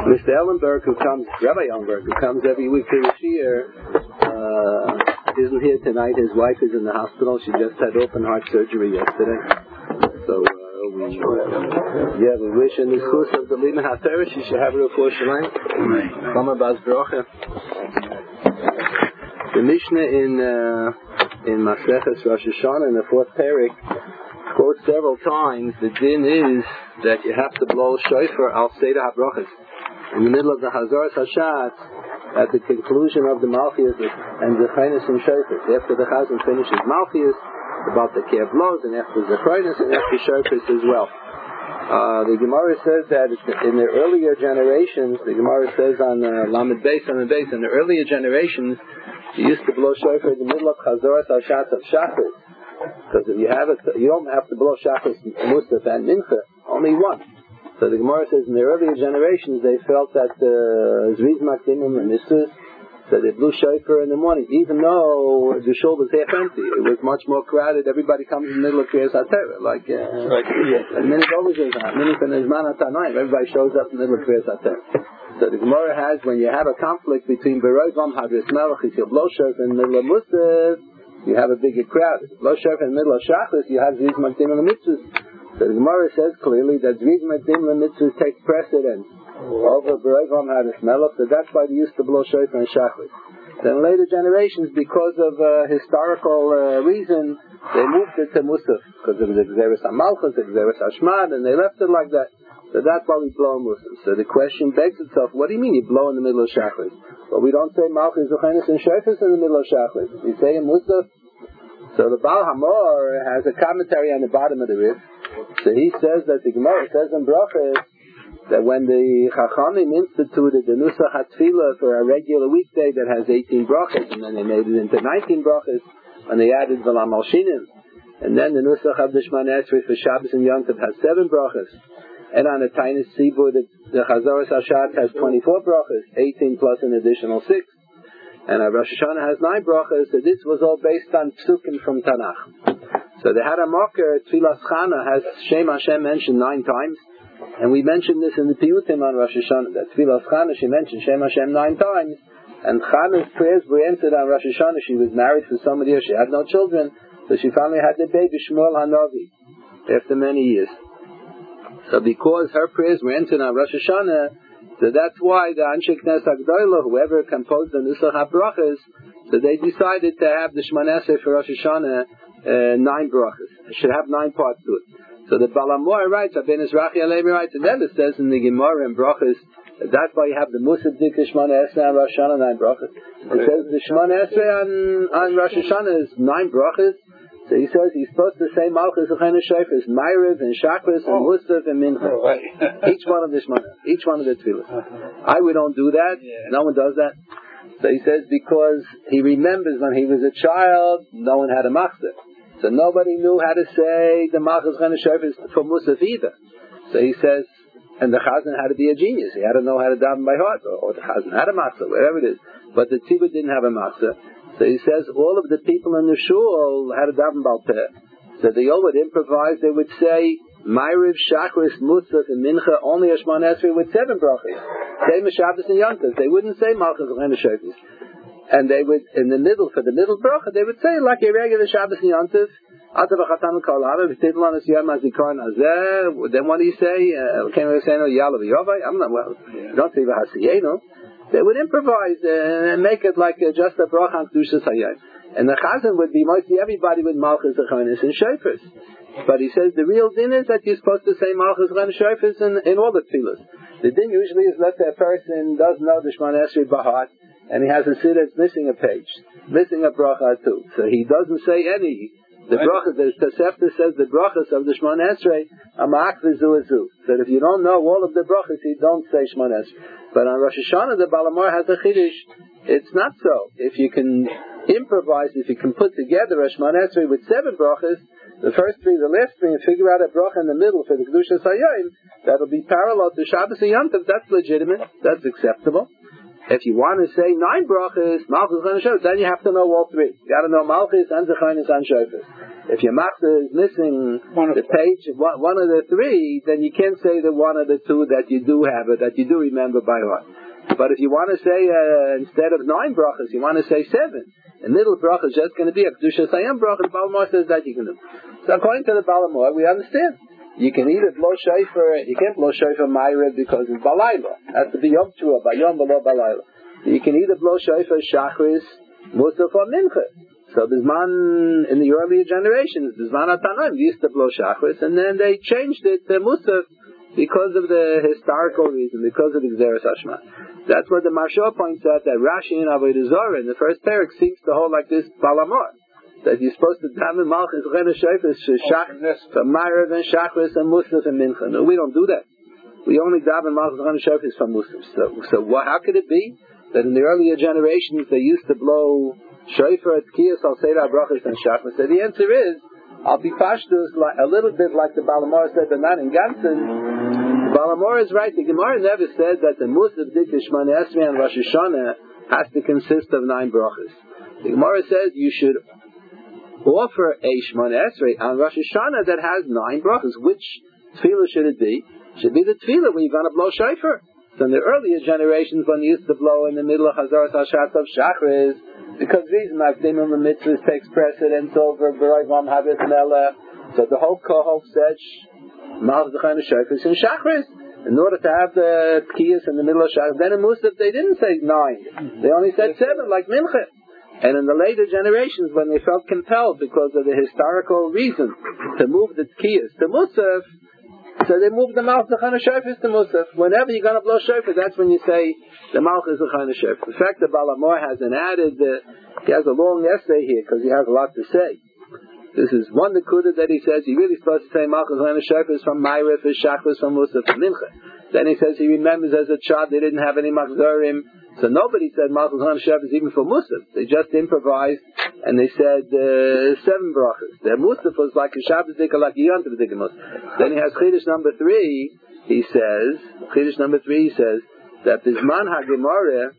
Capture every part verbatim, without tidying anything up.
Mister Ellenberg, who comes, Rabbi Ellenberg, who comes every week to the shiur, uh, isn't here tonight. His wife is in the hospital. She just had open heart surgery yesterday. So, uh, we, uh, yeah, we wish in the course of the Lina HaTorah she should have a refuah shleima. Chama bas brocha. The Mishnah in uh, in Maseches Rosh Hashanah in the fourth parak quotes several times. The din is that you have to blow shofar al Seder HaBrachos in the middle of the Hazaras Hashatz at the conclusion of the Malchiyos and the Chaynis and Shofar. After the Chazan finishes Malchiyos, about the Kev blows, and after the Chaynis and after Shofar as well. Uh, the Gemara says that in the earlier generations, the Gemara says on uh, Lamed Beis, Lamed Beis, in the earlier generations, you used to blow shofar in the middle of Chazoras Hashatz of Shachris. Because if you have it, you don't have to blow Shachris, Musaf, and Mincha, only one. So the Gemara says in the earlier generations, they felt that Zviz Makdimim and Mitzvahs, so they blew shofar in the morning, even though the shul was half empty. It was much more crowded. Everybody comes in the middle of Kriyas HaTorah, like uh, like a minute over a minute from Zman HaTanayim. Everybody shows up in the middle of Kriyas HaTorah. So the Gemara has, when you have a conflict between Beroivam Hadris Melech, if you blow shofar in the middle of Musaf, you have a bigger crowd. If you blow shofar in the middle of Shachris, you have Zviz Makdim and Mitzvahs. So the Gemara says clearly that Zviz Makdim and Mitzvahs take precedence over Beroivam Hadris Melech, so that's why they used to blow shofar in Shachris. Then later generations, because of uh, historical uh, reason, they moved it to Musaf, because it was Exeris HaMalchus, Exeris HaShmad, and they left it like that. So that's why we blow Musaf. So the question begs itself, what do you mean you blow in the middle of Shachris? Well, we don't say Malchus, Zuchenis, and Shofar in the middle of Shachris. We say in Musaf. So the Baal Hamor has a commentary on the bottom of the Rif. So he says that the Gemara says in Brachos that when the Chachamim instituted the Nusach HaTfilah for a regular weekday that has eighteen brachas, and then they made it into nineteen brachas, and they added V'lam Alshinim, and then the Nusach of the Shemana Esrei for Shabbos and Yom Tov has seven brachas, and on a Tainis Tzibur the, the Chazoras Hashatz has twenty-four brachas, eighteen plus an additional six, and a Rosh Hashanah has nine brachas. So this was all based on Psukim from Tanakh. So the Had HaMokar Tfilas Chana has Shem Hashem mentioned nine times. And we mentioned this in the Piyutim on Rosh Hashanah, that Tfilas Chana, she mentioned Shem Hashem nine times, and Chana's prayers were answered on Rosh Hashanah. She was married for so many years, she had no children, so she finally had the baby Shmuel Hanavi, after many years. So because her prayers were answered on Rosh Hashanah, so that's why the Anshe Knesset HaGdolah, whoever composed the Nusach HaBrachas, so they decided to have the Shemana Esrei for Rosh Hashanah, uh, nine brachas. It should have nine parts to it. So the Baal Hamor writes, Abin Ezrachi Alevi writes, and then it says in the Gemara and Brachas, that's why you have the Musaf Dik Shemana Esrei on Rosh Hashanah, nine brachas. It says the Shemana Esrei on, on Rosh Hashanah is nine brachas. So he says he's supposed to say Malchus Uchenes Shofar, Ma'ariv and Shachris and Musaf and Mincha. Each one of the Shemana, each one of the Tefillah. I, we don't do that. No one does that. So he says because he remembers when he was a child, no one had a machzor. So nobody knew how to say the Malchus Uchenes Shofar for Musaf either. So he says, and the Chazan had to be a genius. He had to know how to daven by heart, or, or the Chazan had a machzor, whatever it is. But the Tzibur didn't have a machzor. So he says all of the people in the shul had a daven bal peh. So they all would improvise. They would say Ma'ariv, Shachris, Musaf, and Mincha only a Shemana Esrei with seven brachas. Same as Shabbos and Yom Tov. They wouldn't say Malchus Uchenes Shofar. And they would, in the middle, for the middle bracha, they would say like a regular Shabbos and Yom Tov. Then what do you say? Can't we say no Yalav Yovai? I'm not well. Don't say V'Hasiyenu. They would improvise uh, and make it like uh, just a bracha on Kedushas Hayom. And the Chazan would be mostly everybody with Malchus Uchenes and Shofars. But he says the real din is that you're supposed to say Malchus Uchenes Shofars in, in all the tefillos. The din usually is let's say a person doesn't know the Shemana Esrei Bahat, and he has a siddur that's missing a page, missing a bracha too. So he doesn't say any. The bracha, the Tosefta says the brachas of the Shemana Esrei are ma'ak v'zu v'zu. So if you don't know all of the brachas, you don't say Shemana Esrei. But on Rosh Hashanah, the Baal Hamor has a chiddush. It's not so. If you can improvise, if you can put together a Shemana Esrei with seven brachas, the first three, the last three, and figure out a bracha in the middle for the Kedushas Hayom, that'll be parallel to Shabbos and Yom Tov. That's legitimate. That's acceptable. If you want to say nine brachas, Malchus and Shofar, then you have to know all three. You got to know Malchus and Zechariah and Shofar. If your machzor is missing one the page, one, one of the three, then you can't say the one of the two that you do have it, that you do remember by heart. But if you want to say, uh, instead of nine brachas, you want to say seven, the middle bracha is just going to be a Kedusha Sayam bracha. The Balamor says that you can do. So according to the Balamor, we understand. You can either blow shofar, you can't blow shofar Ma'ariv because it's Balayla. It has to be Yom Teruah, Bayom Below Balayla. You can either blow shofar Shachris, Musaf, or Mincha. So Bisman, in the earlier generations, Bisman HaTanoim used to blow Shachris, and then they changed it to Musaf because of the historical reason, because of the Gzeres Hashma. That's what the Maharsha points out, that Rashi in Avodah Zarah, in the first parak, seems to hold like this Balamor. That you're supposed to daven Malchus, Chen Shofar, for Ma'ariv and Shachris and Musaf and Mincha. No, we don't do that. We only daven Malchus, Chen Shofar for Musaf. So, so what, how could it be that in the earlier generations they used to blow Shofar, Tkiyas, Al Seder, Brachas, and Shachris? So the answer is, I'll be pashtus like, a little bit like the Balamor said, but not in Gansen. The Balamor is right. The Gemara never said that the Musaf, Dikah, Shmona Esrei, and Rosh Hashanah has to consist of nine brachas. The Gemara says you should offer a Shmona Esrei on Rosh Hashanah that has nine brachas. Which tefillah should it be? Should be the tefillah where you're going to blow shofar. So in the earlier generations, when you used to blow in the middle of Chazaras Hashatz of Shachris, because reason Avdimim the mitzvahs takes precedence over B'roi Vam Havit Melech. So the whole Kohov said Malchus Zechariah Shofar in Shachris. In order to have the Tkiyas in the middle of Shachris, then in Musaf they didn't say nine. They only said seven, like Mincha. And in the later generations, when they felt compelled because of the historical reason to move the Tkiyas to Musaf, so they moved the Malchus Zechariah Shofar to Musaf. Whenever you're going to blow shofar, that's when you say the Malchus Zechariah Shofar. In fact, the Balamor has an added, uh, he has a long essay here because he has a lot to say. This is one Nakuda that he says he really supposed to say Malchus Zechariah Shofar from Ma'ariv, Shachris, from Musaf, from Mincha. Then he says he remembers as a child they didn't have any machzorim, so nobody said Malchus Zechariah Shofar even for Musaf. They just improvised and they said uh, seven brachas. The Musaf was like a Shabbos dikah, like a Yom Tov dikah Musaf. Then he has Chidush number three. He says Chidush number three. He says that Bisman HaGemara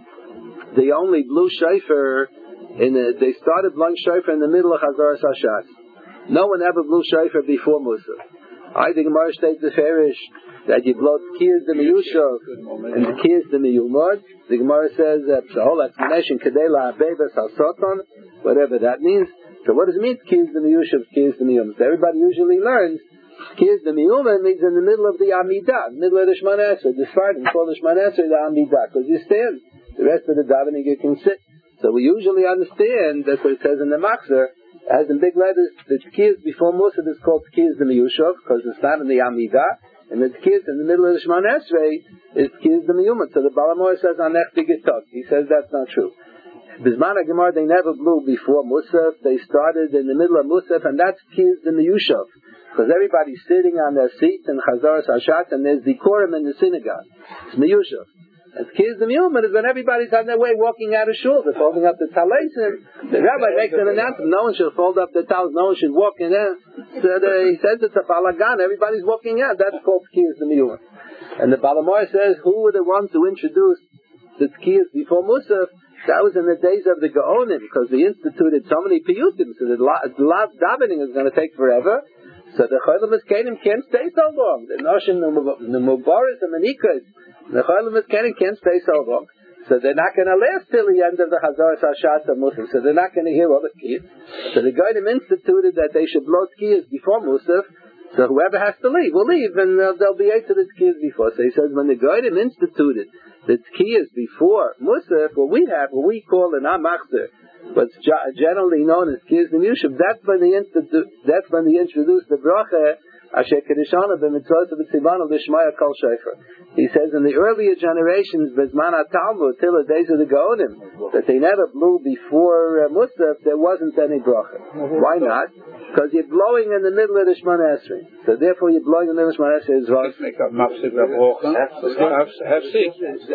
they only blew shofar in the, they started blowing shofar in the middle of Chazaras Hashatz. No one ever blew shofar before Musaf. I the Gemara states the Farish that you blow Tkiyas the Miyushav and Tkiyas the Miyumad. The Gemara says that the whole explanation Kadela Abebas Al Soton, whatever that means. So what does it mean Tkiyas the Miyushav, Tkiyas the Miyumad? Everybody usually learns Tkiyas the Miyumad means in the middle of the Amidah, middle of the Shemana Esrei. The Sfardim call the Shemana Esrei the Amidah because you stand. The rest of the davening you can sit. So we usually understand that's what it says in the Machzor. As in big letters, the Tkiyas before Musaf is called Tkiyas the Miyushav because it's not in the Amidah. And the Tkiyas in the middle of the Shemana Esrei is Tkiyas the Miyumad. So the Balamor says Anech B'Gitov. He says that's not true. Bisman HaGemara they never blew before Musaf. They started in the middle of Musaf, and that's Tkiyas the Miyushav. Because everybody's sitting on their seats in Chazaras Hashatz, and there's decorum in the synagogue. It's Miyushav. And Tkiyas the Miyumad is when everybody's on their way walking out of shul. They're folding up the talesim. The rabbi makes an announcement. No one should fold up the towels. No one should walk in there. So the, he says it's a balagan. Everybody's walking out. That's called Tkiyas the Miyumad. And the Balamor says, who were the ones who introduced the Tkiyas before Musaf? That was in the days of the Gaonim, because they instituted so many piyutim, so the last davening is going to take forever. So the Cholim Eskenim can't stay so long. The Noshim, the Mubaris, the Manikas, the Cholim Eskenim can't stay so long. So they're not going to last till the end of the Chazaras Hashatz of Musaf. So they're not going to hear all the Tkiyas. So the Gaonim instituted that they should blow Tkiyas before Musaf. So whoever has to leave will leave, and uh, they'll be eight to the Tkiyas before. So he says when the Gaonim instituted the Tkiyas before Musaf, what we have, what we call an Amachzer, what's generally known as Tkiyas the Miyushav, that's when they institute, that's when they introduced the bracha Asher Kedishana b'mitzvot b'tzivanu l'shmaya kol shofar. He says in the earlier generations, Bezman HaTalmud, till the days of the Gaonim, that they never blew before uh, Musaf, there wasn't any bracha. Why not? Because you're blowing in the middle of the Shemana Esrei. So therefore you're blowing in the middle of the Shemana Esrei is right. Make up mafsid bracha. Have six.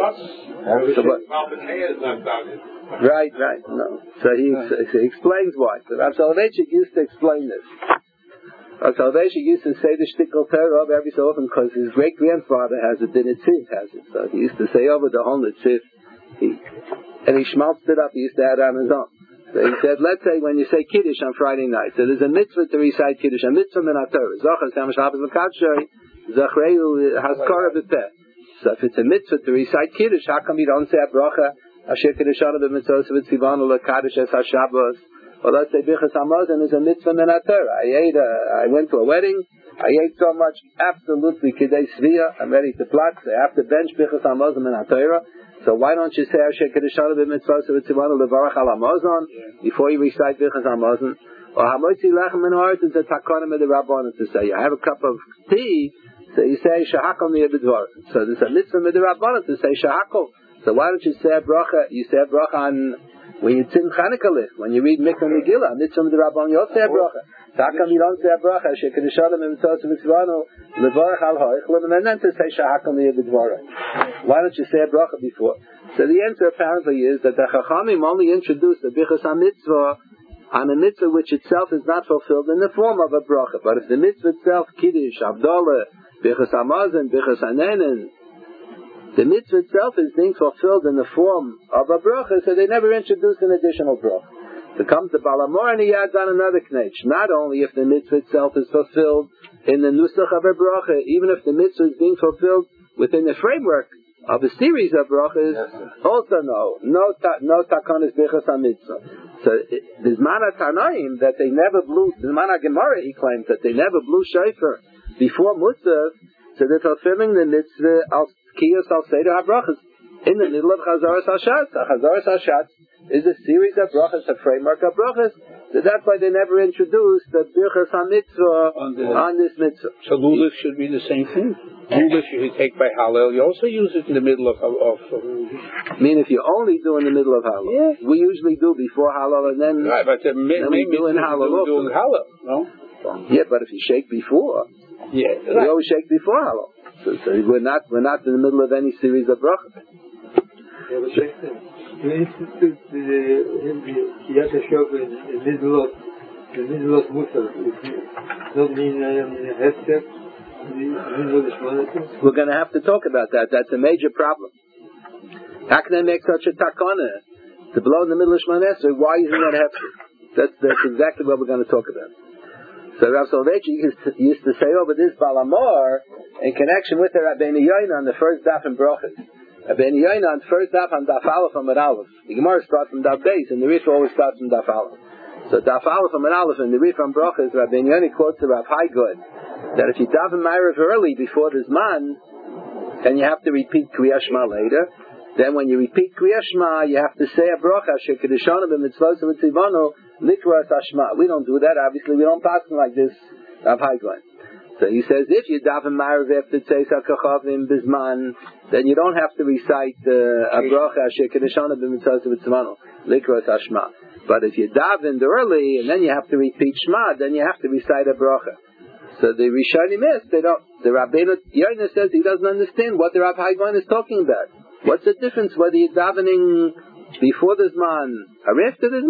Right, right. No. So he, so he explains why. So Rav Soloveitchik used to explain this. Rav Soloveitchik used to say the shtickle Torah every so often because his great grandfather has it, the Netziv has it. So he used to say over the whole Netziv. he, and he schmaltzed it up. He used to add on his own. So he said, let's say when you say Kiddush on Friday night, so there's a mitzvah to recite Kiddush, a mitzvah min ha-Torah. Zochar Sam Shabbos L'Kadshay, Zachreu Haskara B'Peh. So if it's a mitzvah to recite Kiddush, how come you don't say a bracha, Asher Kiddushan B'Mitzvos V'Tzivanu L'Kaddish Es HaShabbos? Or let's say Birchas Hamazon is a mitzvah min ha-Torah. I ate, a, I went to a wedding, I ate so much, absolutely Kidei Svia, I'm ready to plot, I have to bench Birchas Hamazon min ha-Torah. So why don't you say Asher Kiddushan B'Mitzvos V'Tzivanu L'Varach Al Hamazon before you recite Birchas Hamazon? Or Hamotzi Lechem Min Haaretz is a takana with the Rabbanon to say, you have a cup of tea, so you say Shahakol Miyeh B'Dvar. So there's a mitzvah with the Rabbanon to say Shahakol. So why don't you say a bracha? You say a bracha on when you tzim Chanukah list, when you read Mikvah Megillah, mitzvah with the Rabbanon, you also say a bracha. So how come you don't say a bracha? Asher Kiddushan B'Mitzvos V'Tzivanu L'Varach Al Ha'Oichlin, and then to say Shahakol Miyeh B'Dvar. Why don't you say a bracha before? So the answer apparently is that the Chachamim only introduced the Bichas HaMitzvah on a mitzvah which itself is not fulfilled in the form of a bracha. But if the mitzvah itself, Kiddush, Havdalah, Bichas HaMazon, Bichas HaNenen, the mitzvah itself is being fulfilled in the form of a bracha, so they never introduced an additional bracha. So comes the Balamor and he adds on another knech. Not only if the mitzvah itself is fulfilled in the nusach of a bracha, even if the mitzvah is being fulfilled within the framework of a series of brachas, yes, also no, no, ta, no takonis bichas ha-mitzvah. So there's mana Tanaim that they never blew, the mana Gemara he claims that they never blew shofar before Musaf, so they're fulfilling the mitzvah al kiyos al seder ha-brachas in the middle of Chazaras HaShatz. Chazaras HaShatz is a series of brachas, a framework of brachas. So that's why they never introduced the Birchas HaMitzvah on, the, on this mitzvah. So Lulav should be the same thing. Lulav you take by Hallel, you also use it in the middle of... of, of I mean, if you only do in the middle of Hallel. Yeah. We usually do before Hallel and then... Right, but the then we do in Hallel. Do, doing Hallel, no? Yeah, but if you shake before... Yeah, right. We always shake before Hallel. So, so we're not we're not in the middle of any series of brachas. Yeah, but you institute the Kiyat HaShofar in the middle of the middle of Musaf. It doesn't mean Hefsek in the middle of the Shmoneh. We're going to have to talk about that. That's a major problem. How can they make such a takana to blow in the middle of Shmoneh? Why isn't that Hefsek? That's that's exactly what we're going to talk about. So Rav Soloveitchik used to say over this Balamor in connection with the Rabbeinu Yoina on the first daf in Brachas. Rabbeinu Yoina on the first daf on daf Aleph and Aleph. The Gemara starts from daf Beis and the Rif always starts from daf Aleph. So daf Aleph and Aleph and the Rif on Brachas, Rabbeinu Yoina quotes the Rav Haigod that if you daven Ma'ariv early before the Zman, then you have to repeat Kriyas Shema later. Then when you repeat Kriyas Shema, you have to say a bracha, Asher Kiddushan B'Mitzvos V'Tzivanu Likras Hashma. We don't do that. Obviously, we don't pass like this. Rav Haigod. So he says, if you daven Ma'ariv after Tzeis HaKachavim Bizman, then you don't have to recite uh, a bracha, Asher Kiddushan B'Mitzvos V'Tzivanu Likras Hashma. But if you daven early and then you have to repeat Shema, then you have to recite a bracha. So the Rishonim is, they don't. The Rabbeinu Yoina says he doesn't understand what the Rav Haigod is talking about. What's the difference whether you're davening before the Zman or after the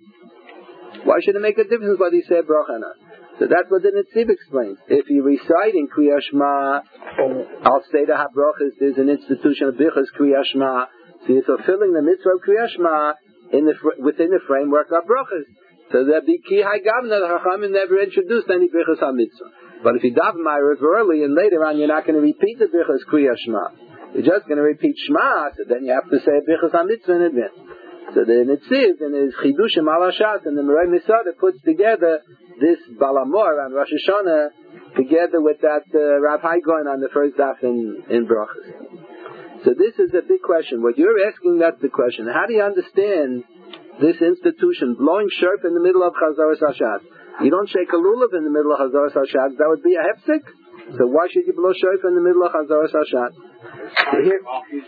Zman? Why should it make a difference whether you say bracha or not? So that's what the Netziv explains. If you recite in Kriyas Shema, Al Seder HaBrachas, there's an institution of Bichas Kriyas Shema, so you're fulfilling the mitzvah of Kriyas Shema in the, within the framework of brachas. So there'll be Ki Haigavna, the Chachamim never introduced any Bichas HaMitzvah. But if you daven Ma'ariv early and later on you're not going to repeat the Bichas Kriyas Shema, you're just going to repeat Shema, so then you have to say Bichas HaMitzvah in advance. So the Netziv in his Chidushim Al Hashat and the Merei Misada puts together this Balamor on Rosh Hashanah together with that uh, Rav Haigod on the first daf in, in Brachas. So this is a big question. What you're asking, that's the question. How do you understand this institution, blowing sharp in the middle of Chazaras Hashat? You don't shake a lulav in the middle of Chazaras Hashat. That would be a hefsek. So why should you blow sharp in the middle of Chazaras Hashat? So here,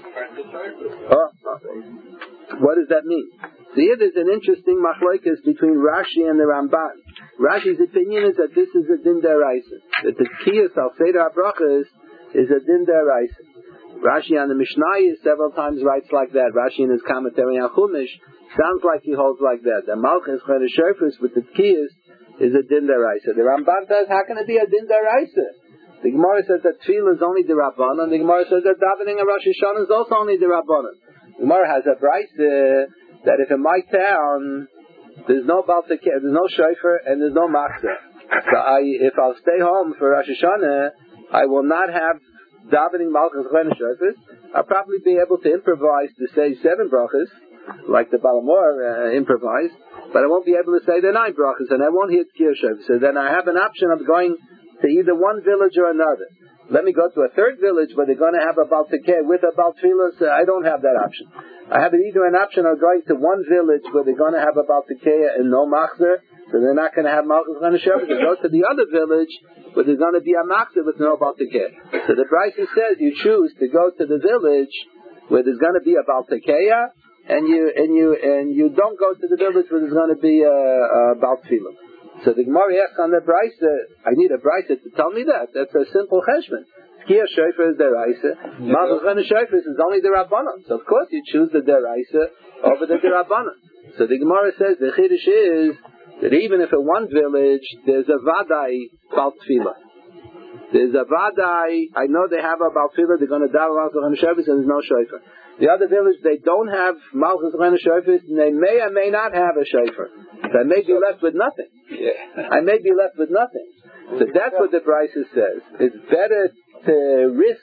oh, oh. What does that mean? So here there's an interesting machlokes between Rashi and the Ramban. Rashi's opinion is that this is a din deraisa. That the Kiyas al Seder HaBrachas is a din deraisa. Rashi on the Mishnah several times writes like that. Rashi in his commentary on Chumash sounds like he holds like that. The Malchus Chodesh Shofar with the Kiyas is a din deraisa. The Ramban says, how can it be a din deraisa? The Gemara says that Tefillah is only the Rabbanan. The Gemara says that davening a Rosh Hashanah is also only the Rabbanan. Gemara has a brisa that if in my town there's no Baltik, there's no shofar and there's no machzor, so I, if I'll stay home for Rosh Hashanah, I will not have davening malchus and shofars. I'll probably be able to improvise to say seven brachas, like the Balamor uh, improvised, but I won't be able to say the nine brachas, and I won't hear tkir shofar. So then I have an option of going to either one village or another. Let me go to a third village where they're going to have a Baltikeh with a Baltfilas. Uh, I don't have that option. I have either an option of going to one village where they're going to have a Baltikeh and no machzor, so they're not going to have malchus and shofar. They go to the other village where there's going to be a machzor with no Baltikeh. So the Brisa says you choose to go to the village where there's going to be a Baltikeh, and you and you and you don't go to the village where there's going to be a, a Baltfilas. So the Gemara asks on the Brisa, I need a Brisa to tell me that. That's a simple cheshbon. Tkiyah shofar is deraisa. Malchus and shofar is only the Rabbanon. So of course you choose the deraisa over the Rabbanon. So the Gemara says the chiddush is that even if in one village there's a vadai bal tefillah, there's a vadai. I know they have a bal tefillah. They're going to daven malchus and shofar, and there's no shofar. The other village they don't have malchus and shofar, and they may or may not have a shofar. So I may be left with nothing. Yeah. I may be left with nothing. So that's what the Brisa says. It's better to risk.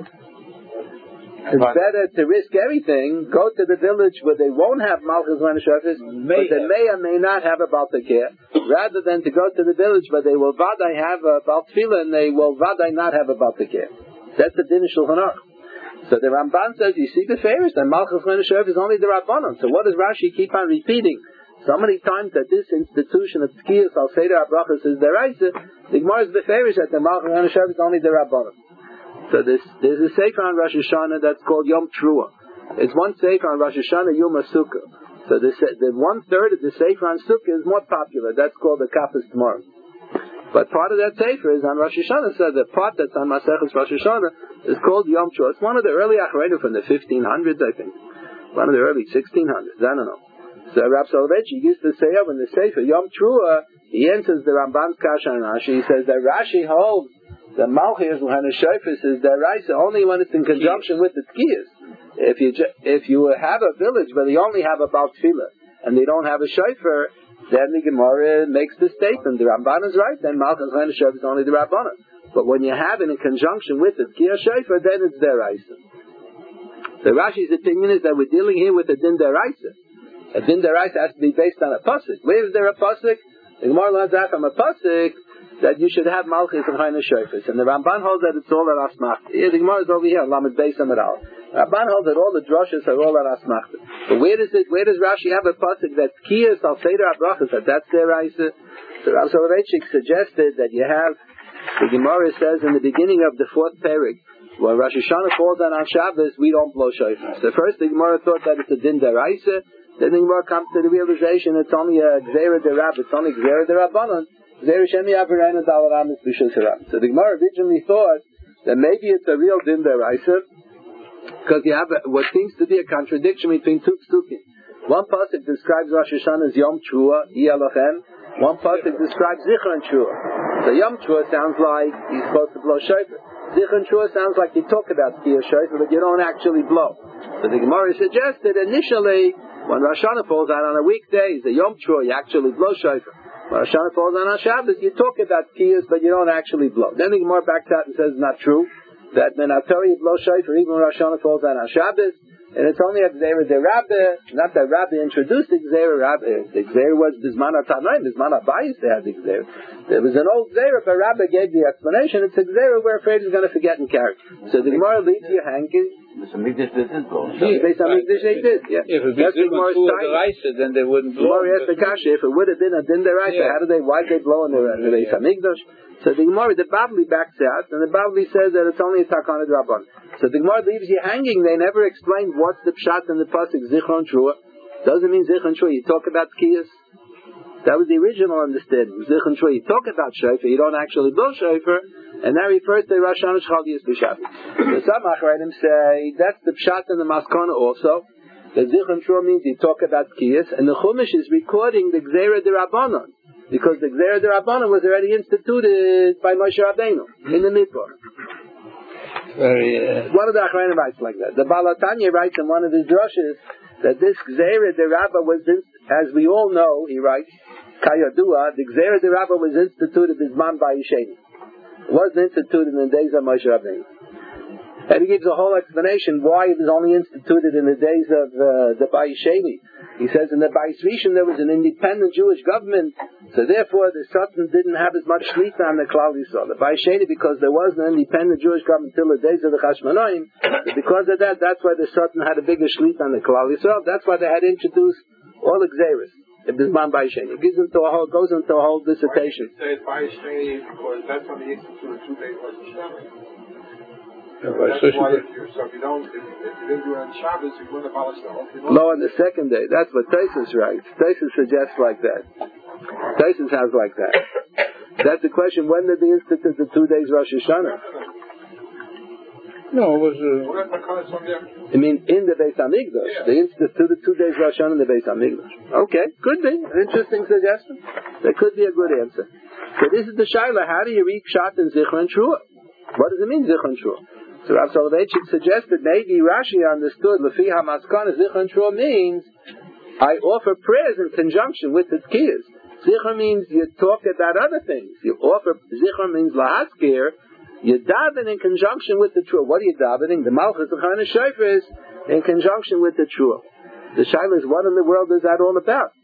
It's better to risk everything. Go to the village where they won't have malchus and shofar, but they may or may not have a baltikeh, rather than to go to the village where they will vadai have a baltfilah and they will vadai not have a baltikeh. That's the din of Shulchan Aruch. So the Ramban says, you see the favors, and malchus and shofar is only the Rabbanon. So what does Rashi keep on repeating? So many times that this institution of Tkiyas Al Seder HaBrachos is deraisa, the Gemara is the favors that the malchus and shofar is only the Rabbanon. So this, there's a sefer on Rosh Hashanah that's called Yom Trua. It's one sefer on Rosh Hashanah, Yom HaSukkah. So the, the one third of the sefer on Sukkah is more popular. That's called the Kapas Tomorrow. But part of that sefer is on Rosh Hashanah. So the part that's on Maseches Rosh Hashanah is called Yom Trua. It's one of the early Achreidim from the fifteen hundreds, I think. One of the early sixteen hundreds. I don't know. So Rav Soloveitchik used to say up in the sefer Yom Trua, he answers the Ramban's Kasha and Rashi. He says that Rashi holds the malchus and shofar is deraisa only when it's in conjunction with the tkiyas. If you ju- if you have a village where they only have a bal tefillah and they don't have a shofar, then the Gemara makes the statement the Ramban is right. Then malchus and shofar is only the Rabbanan. But when you have it in conjunction with the tkiyah shofar, then it's deraisa. So Rashi's opinion is that we're dealing here with a din deraisa. A din deraisa has to be based on a pasuk. Where is there a pasuk? The Gemara learns out from a pasuk that you should have malchus and chayna shofars, and the Ramban holds that it's all at asmachta. Here the Gemara is over here, Lamed Beis Amud Aleph. Ramban holds that all the drushes are all at asmachta. But where does it? Where does Rashi have a pasuk that Tkiyas Al Seder HaBrachos that that's their Raisa? So Rav Soloveitchik suggested that you have the Gemara says in the beginning of the fourth perik, when Rosh Hashanah falls on on Shabbos, we don't blow shofars. So first the Gemara thought that it's a din deraisa. Then the Gemara comes to the realization it's only a gzeira derab, it's only gzeira derabanan. So the Gemara originally thought that maybe it's a real din deraisa because you have a, what seems to be a contradiction between two psukim. One pasuk describes Rosh Hashanah as Yom Trua, Yelochem. One pasuk describes Zichron Trua. So Yom Trua sounds like you're supposed to blow shofar. Zichron Trua sounds like you talk about Tkiyah shofar, but you don't actually blow. So the Gemara suggested initially when Rosh Hashanah falls out on a weekday, the Yom Trua, you actually blow shofar. When Rosh Hashanah falls on Shabbos, you talk about Tkiyas, but you don't actually blow. Then the Gemara backs out and says it's not true. That when Torah you blow shofar even when Rosh Hashanah falls on Shabbos, and it's only a Gzeira de Rabbe, not that Rabbe introduced the Gzeira Rabbe. The Gzeira was Bisman HaTanoim, Bisman HaBayis they had the Gzeira. There was an old Gzeira, but Rabbe gave the explanation. It's a Gzeira we're afraid is going to forget and carry. So the Gemara leaves you hanging. Beis Hamikdash did blow. Beis Hamikdash they did, yeah. If it was deraisa, then they wouldn't blow. Gemara asked the kasha, if it would have been a din deraisa, yeah. How did they, why did they blow in the Beis Hamikdash? So the Gemara, the Bavli backs out, and the Bavli says that it's only a takana d'Rabban. So the Gemara leaves you hanging. They never explained what's the pshat in the pasuk Zichron Trua. Doesn't mean Zichron Trua. You talk about Tkiyas. That was the original understanding. Zichron Trua. You talk about shofar. You don't actually blow shofar. And that refers to Rosh Hashanah Shchal Yis B'Shabbos. So some Achreidim say that's the pshat in the Maskana also. The Zichron Trua means you talk about Tkiyas, and the Chumash is recording the Gzeira d'Rabbanan because the Gzeira d'Rabbanan was already instituted by Moshe Rabbeinu in the Midbar. Very. Uh... One of the Achrayim writes like that. The Baal HaTanya writes in one of his drushes that this Gzeira de Rabba was, in, as we all know, he writes, Kayadua, the Gzeira de Rabba was instituted as Man Bayisheni. It wasn't instituted in the days of Moshe Rabbeinu. And he gives a whole explanation why it was only instituted in the days of uh, the Bayisheni. He says in the Bayis Rishon there was an independent Jewish government, so therefore the Sultan didn't have as much shlita on the Klal Yisrael. The Bayisheni, because there was an independent Jewish government till the days of the Chashmonaim, because of that, that's why the Sultan had a bigger shlita on the Klal Yisrael. That's why they had introduced all the Gzeiros. It was Man Bayisheni. It gives into a whole, goes into a whole dissertation. Why did you say it's Bayisheni? Because that's when the institute two days was Shabbos. Yeah, that's why if you, so if you don't, if, if you didn't do it on Shabbos, you wouldn't abolish the whole thing. No, on the second day. That's what Taisus writes. Taisus suggests like that. Taisus has like that. That's the question. When did they institute the two days Rosh Hashanah? No, it was. Uh... I mean, in the Beis Hamikdash, yeah. They instituted two days Rosh Hashanah in the Beis Hamikdash. Okay, could be an interesting suggestion. That could be a good answer. So this is the shaila. How do you read Pshat and Zichron Shua? What does it mean Zichron Shua? So Rav Soloveitchik suggested maybe Rashi understood Lefi HaMaskana Zichron Shua means I offer prayers in conjunction with the tkiyas. Zichron means you talk about other things. You offer Zichron means lahaskir. You daven in conjunction with the trua. What are you davening? The Malchus of Chana Shofar is in conjunction with the trua. The shaila is what in the world is that all about?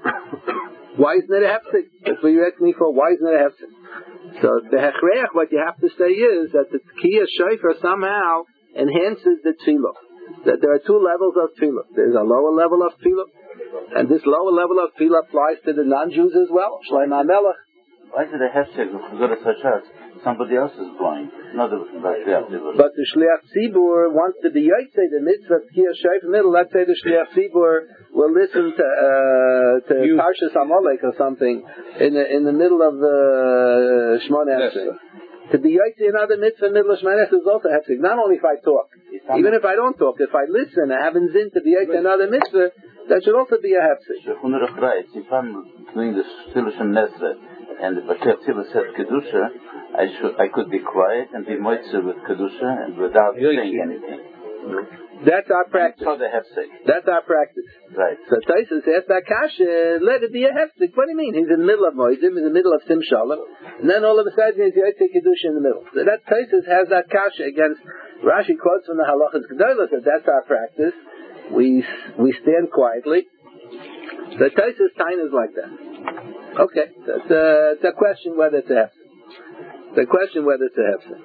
Why isn't it a hefsek? That's what you asked me for. Why isn't it a hefsek? So the hechreach, what you have to say is that the tkiyah shofar somehow enhances the tefillah. That there are two levels of tefillah. There's a lower level of tefillah, and this lower level of tefillah applies to the non-Jews as well. Shlomo HaMelech. Why is it a hefsek? Somebody else is blind. Not the But the Shliach Tzibur wants to be Yotzei, the mitzvah of tkiyah shofar middle. Let's say the Shliach Tzibur will listen to uh, to Parshas Amalek or something in the in the middle of the Shmona Esrei. To be Yotzei another mitzvah middle of Shmona Esrei is also hefsek. Not only if I talk, even if I don't talk, if I listen, I haven't zin to be Yotzei another mitzvah, that should also be a hefsek. If I'm doing the Shiloshem Nesret and the Bashar Tzibur said Kedusha, I should I could be quiet and be moitzer with Kedusha and without saying anything. That's our practice. So they have sick. That's our practice. Right. So Taisus asked that kasha, let it be a hefsek. What do you mean? He's in the middle of Moedim, he's in the middle of Sim Shalom, and then all of a sudden he's Yotzei Kedusha in the middle. So that Taisus has that kasha against Rashi quotes from the Halachas Gedolos that that's our practice. We we stand quietly. The Taisus time is like that. Okay, that's a, it's a question whether it's a hefsek. The question whether it's a hefsek.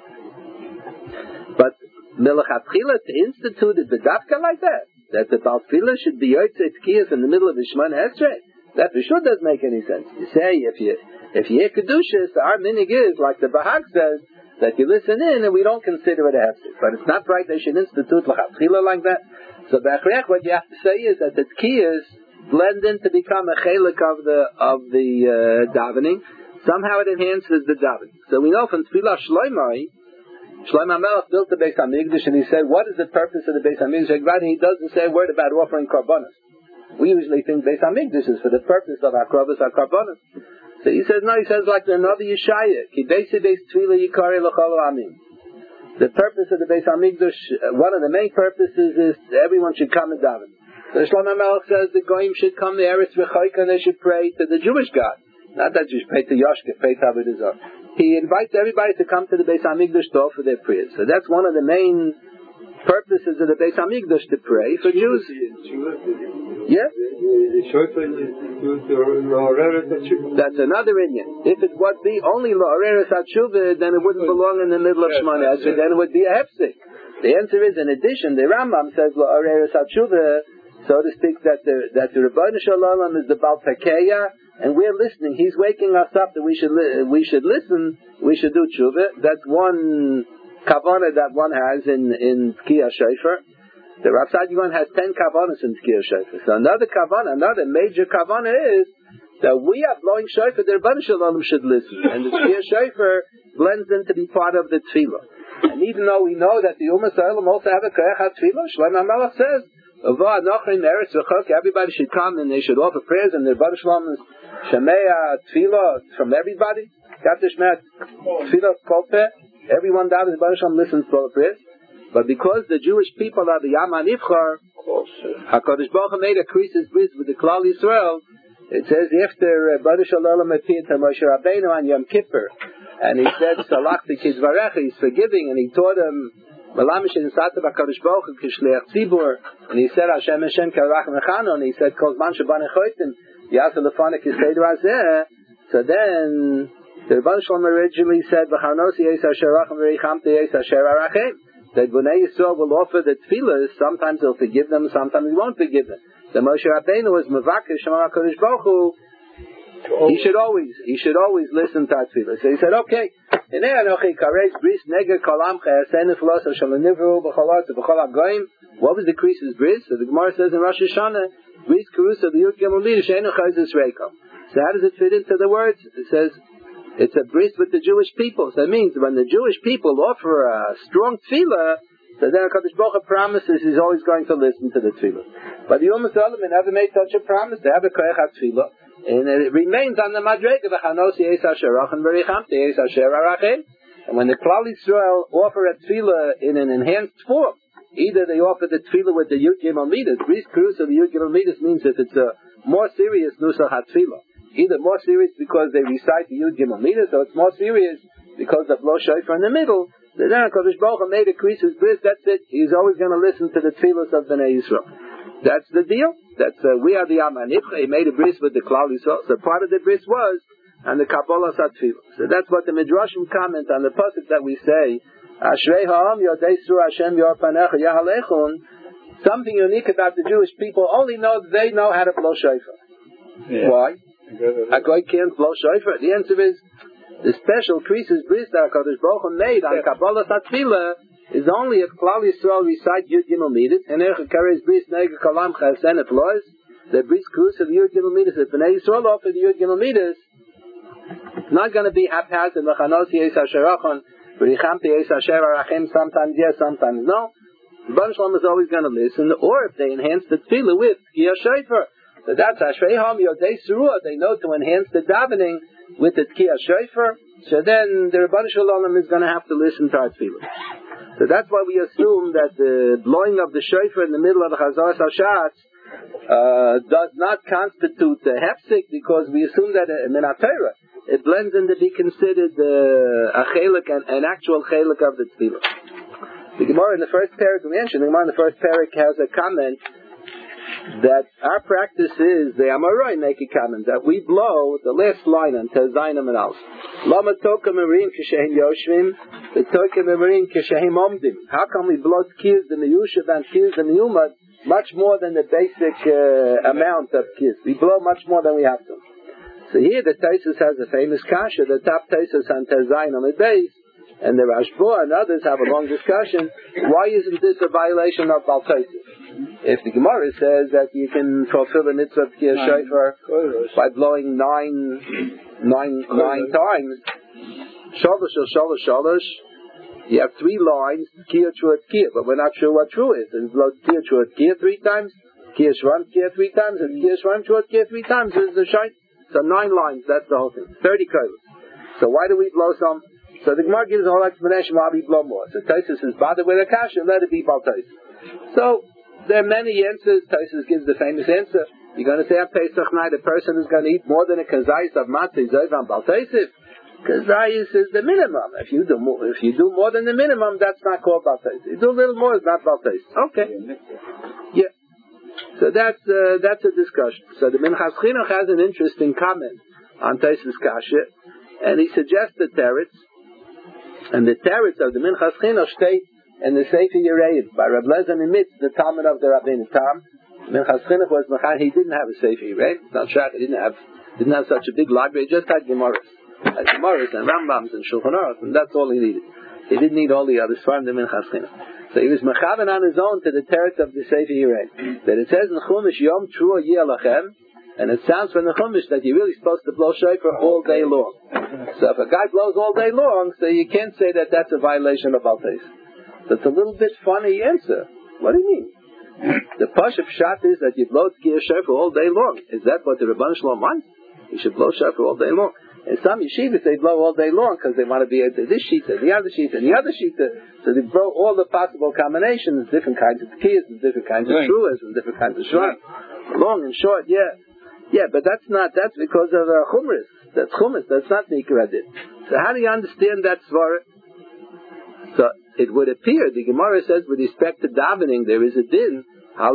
But Melachatchila to institute it bedafka like that, that the Baal Tefillah should be Yotzei Tkiyas in the middle of the Shemona Esrei, that for sure doesn't make any sense. You say if you if you hear Kedushas, our minig is like the Bahag says that you listen in and we don't consider it a hefsek. But it's not right they should institute Melachatchila like that. So B'Achrech, what you have to say is that the Tkiyas blend in to become a chelik of the of the uh, davening. Somehow it enhances the davening. So we know from Tefillah Shloimeh, Shlomo HaMelech built the Beis HaMikdash, and he said, "What is the purpose of the Beis HaMikdash?" And he doesn't say a word about offering karbanos. We usually think Beis HaMikdash is for the purpose of akrabos karbanos. So he says, no. He says like another Yeshaya, Ki Beis Beis Tefillah Yikari L'Chol Amim. The purpose of the Beis HaMikdash, one of the main purposes is that everyone should come and daven. So Shlomo HaMelech says the goyim should come to Eretz V'Choyka and they should pray to the Jewish God. Not that you should pray to Yoshke, pray to Avodah. He invites everybody to come to the Beis HaMikdash to offer their prayers. So that's one of the main purposes of the Beis HaMikdash, to pray for Jews. Yeah? That's another Inyan. If it would be only La'areres HaTshuvah, then it wouldn't belong in the middle of Shemona Esrei, then it would be a hefsek. The answer is, in addition, the Rambam says La'areres HaTshuvah, so to speak, that the that the Rebbeinu Shalom is the Baal Takeya, and we're listening. He's waking us up that we should li- we should listen. We should do tshuva. That's one kavanah that one has in in Tkiyah Shofar. The Rav Sadigan has ten kavanahs in Tkiyah Shofar. So another kavanah, another major kavanah is that we are blowing shofar. The Rebbeinu Shalom should listen, and the Tkiyah Shofar blends in to be part of the tefillah. And even though we know that the Ummah Shalom also have a koyach tefillah, Shlomo HaMelech says, everybody should come and they should offer prayers, and the Rebbeinu Shalom is Shemea Tefillah from everybody. Got to Shemea Tefillah Kolpeh. Everyone davens Baruch Shalom listens to the bris. But because the Jewish people are the Yam HaNivchar, HaKadosh Baruch Hu made a creases bris with the Klal Yisrael. It says after Baruch Shalom appeared to Moshe Rabbeinu on Yom Kippur, and he said Salachti Kidvarecha, he's forgiving, and he taught him Malamish in Satav HaKadosh Baruch Hu Kishleach Tzibur, and he said Hashem Hashem Karach Mechano, and he said Kol Zman Shaban Echoitim Yasa Lefanik Yiseder Azeh. So then the Rebbe Shalom originally said V'charnosi Yis Asher Rachem V'Rechamti Yis Asher Arachem, that Bnei Yisrael will offer the tefillahs. Sometimes he'll forgive them, sometimes he won't forgive them. The Moshe Rabbeinu was Mevakir Shema HaKadosh Baruch Hu. He should always, he should always listen to our tefillah. So he said, okay, what was the creases bris? So the Gemara says in Rosh Hashanah, bris kerusa b'yud gimel midah she'enu chayzis reikam. So how does it fit into the words? It says it's a bris with the Jewish people. So that means when the Jewish people offer a strong tefillah, so then HaKadosh Baruch Hu promises he's always going to listen to the tefillah. But the Ummah Solomon never made such a promise. They have a koyach tefillah, and it remains on the madrega v'chanosi Yis Asher Rachem v'Rechamti Yis Asher Arachem. And when the Klal Yisrael offer a tefillah in an enhanced form, either they offer the tefillah with the Yud Gimel Midas. Bris Kerusa the Yud Gimel Midas means that it's a more serious Nusach HaTefillah. Either more serious because they recite the Yud Gimel Midas, or it's more serious because of Lo Shofar in the middle. The then HaKadosh Baruch Hu made a creases bris. That's it. He's always going to listen to the tefillahs of Bnei Yisrael. That's the deal. That's uh, we are the Yam HaNivchar. He made a bris with the Klal Yisrael. So part of the bris was and the Kabbalah Satfilah. So that's what the Midrashim comment on the pasuk that we say. Ashrei ha'am yodei surah Hashem yor panecha yahalechun. Something unique about the Jewish people. Only know they know how to blow shofar. Yeah. Why? A guy can't blow shofar. The answer is the special creases bris that HaKadosh Baruch Hu made on Kabbalah Satfilah is only if Klal Yisrael recite Yud Gimel Midas and Erech carries bris nega kalam chasen if lois the bris krus of Yud Gimel Midas if Bnei Yisrael offer the Yud Gimel Midas. It's not going to be haphazard. V'chanosi Yis Asher Rachem v'Rechamti Yis Asher Arachem. Sometimes yes, sometimes no. The Baruch Shalom is always going to listen, or if they enhance the tefillah with Tkiyah Shofar. So that's Ashrei Ha'am Yodei Surah. They know to enhance the davening with the Tkiyah Shofar. So then the Rebbe Shalom is going to have to listen to our tefillah. So that's why we assume that the blowing of the shofar in the middle of the Chazaras Hashatz uh, does not constitute the hefsek, because we assume that uh, min ha-Torah it blends in to be considered uh, a chelik, an, an actual chelik of the tefillah. The Gemara in the first parak we mentioned, the Gemara in the first parak has a comment that our practice is, the Amorai make a comment, that we blow the last line on Tezainam and Alf. Lama toka marim k'shehim yoshvim, the toka marim k'shehim omdim. How can we blow tkiyas in the Yushav and tkiyas in the Yumad much more than the basic uh, amount of tkiyas? We blow much more than we have to. So here the Taisus has a famous kasha, the top Taisus on Tezainam and base, and the Rashba and others have a long discussion. Why isn't this a violation of Baal Taisus? If the Gemara says that you can fulfill the mitzvah of Tkiyah Shofar by blowing nine, nine, nine times, shalosh shalosh shalosh, you have three lines, Tkiyah Trua Tkiyah, but we're not sure what true is. And blow Tkiyah Trua Tkiyah three times, Tkiyah Shvan Tkiyah three times, and Tkiyah Shvan Trua Tkiyah three times is the shine. So nine lines, that's the whole thing. Thirty kolos. So why do we blow some? So the Gemara gives a whole explanation why we blow more. So Taisus is bothered with a kasha, let it be Baal Taisus. So there are many answers. Taisus gives the famous answer. You're going to say on Pesach night a person is going to eat more than a kazayis of matzah on Baal Taisus. Kazayis is the minimum. If you do more, if you do more than the minimum, that's not called Baal Taisus. You do a little more, it's not Baal Taisus. Okay. Yeah. So that's uh, that's a discussion. So the Minchas Chinuch has an interesting comment on Taisus kasha, and he suggests the teretz. And the teretz of the Minchas Chinuch state in the Sefer Yereid by Reb Lezer Nimitz, the Talmud of the Rabbeinu Tam. Minchas Chinuch was Mechan. He didn't have a Sefer Yereid. It's not shak. He didn't have didn't have such a big library. He just had Gemaras, had Gemaras and Rambams and Shulchan Aruch, and that's all he needed. He didn't need all the others from the Minchas Chinuch. So he was mechaven on his own to the teretz of the Sefer Yereid. That it says in Chumash Yom Trua Yeh Lachem, and it sounds from the Chumash that you're really supposed to blow shofar all day long. So if a guy blows all day long, so you can't say that that's a violation of Baal Taisus. That's a little bit funny answer. What do you mean? The Pashup Pshat is that you blow Tkiyah Shofar all day long. Is that what the Rebbeinu Shalom wants? You should blow shofar all day long. And some yeshivas, they blow all day long because they want to be into this sheet and the other sheet and the other sheet. So they blow all the possible combinations, different kinds of tekiyas and different kinds of shulas and different kinds of short. Long and short, yeah. Yeah, but that's not, that's because of uh, chumras. That's chumras, that's not nikra din. So how do you understand that svara? So it would appear, the Gemara says, with respect to davening, there is a din.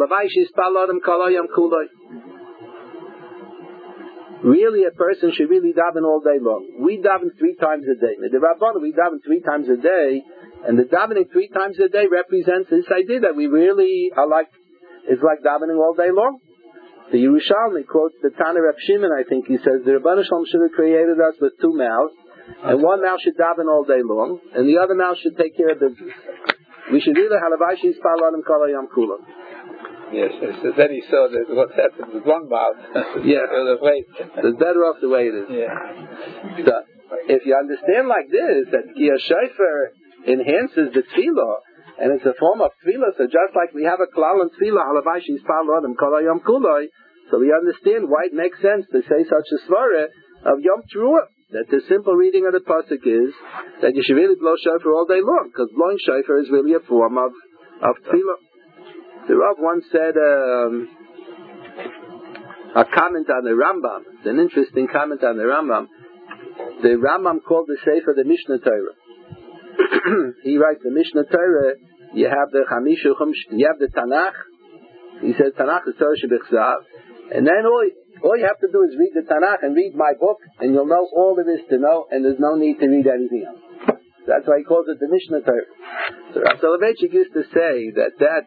Really, a person should really daven all day long. We daven three times a day. The Rabbanu, we daven three times a day, and the davening three times a day represents this idea that we really are like, it's like davening all day long. The Yerushalmi quotes the Tana Reb Shimon, I think he says, the Rebbeinu Shalom should have created us with two mouths, and one mouth should daven all day long, and the other mouth should take care of business. We should either halavai sheispal adam kol hayom kulam. Yes, so then he saw that what happened with one mouth. Yeah. So it's better off the way it is. Yeah. So, if you understand like this, that Kiya Shofar enhances the tefillah, and it's a form of tefillah, so just like we have a klal and tefillah, halavai sheispal adam kol hayom kulai, so we understand why it makes sense to say such a svara of Yom Teruah. That the simple reading of the pasuk is that you should really blow shofar all day long, because blowing shofar is really a form of of tefillah. The Rav once said um, a comment on the Rambam. It's an interesting comment on the Rambam. The Rambam called the Sefer the Mishnah Torah. He writes the Mishnah Torah. You have the Chamishu Chumsh. You have the Tanakh. He says Tanakh is Torah Shebechzav, and then all. All you have to do is read the Tanakh and read my book, and you'll know all there is to know, and there's no need to read anything else. That's why he calls it the Mishnah Torah. So Rav Soloveitchik used to say that that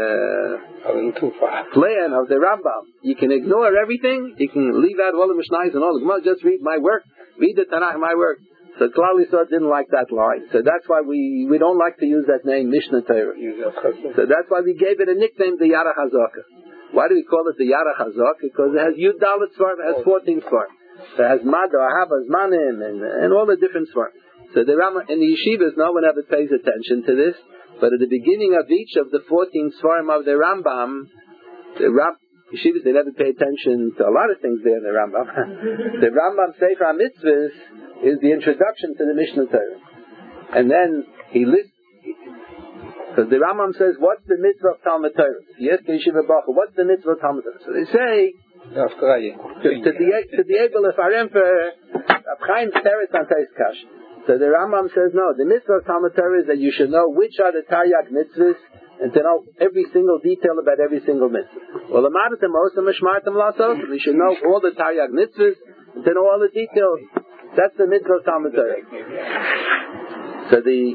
uh, plan of the Rambam, you can ignore everything, you can leave out all the Mishnayos and all the Gemara, just read my work, read the Tanakh, my work. So Klal Yisrael didn't like that line. So that's why we, we don't like to use that name, Mishnah Torah. So that's why we gave it a nickname, the Yara Chazaka. Why do we call it the Yara Chazak? Because it has Yud Dalet Svarim, it has fourteen Svarim. So it has Mado, Ahava, Zmanim, and, and all the different Svarim. So the Rambam, in the yeshivas, no one ever pays attention to this, but at the beginning of each of the fourteen Svarim of the Rambam, the Ram, yeshivas, they never pay attention to a lot of things there in the Rambam. The Rambam Sefer HaMitzvahs is the introduction to the Mishnah Torah. And then he lists, because the Rambam says, what's the mitzvah of Talmud Torah? Yes, Yeshiva Bacha, what's the mitzvah of Talmud Torah? So they say, to, to, be, to be able to farem for Chaim Teretz on Teis Kash. So the Rambam says, no, the mitzvah of Talmud Torah is that you should know which are the Taryag mitzvahs, and to know every single detail about every single mitzvah. Well, the Ma'atim Osam Mishmartim Lasos, we should know all the Taryag mitzvahs, and to know all the details. That's the mitzvah of Talmud Torah. So the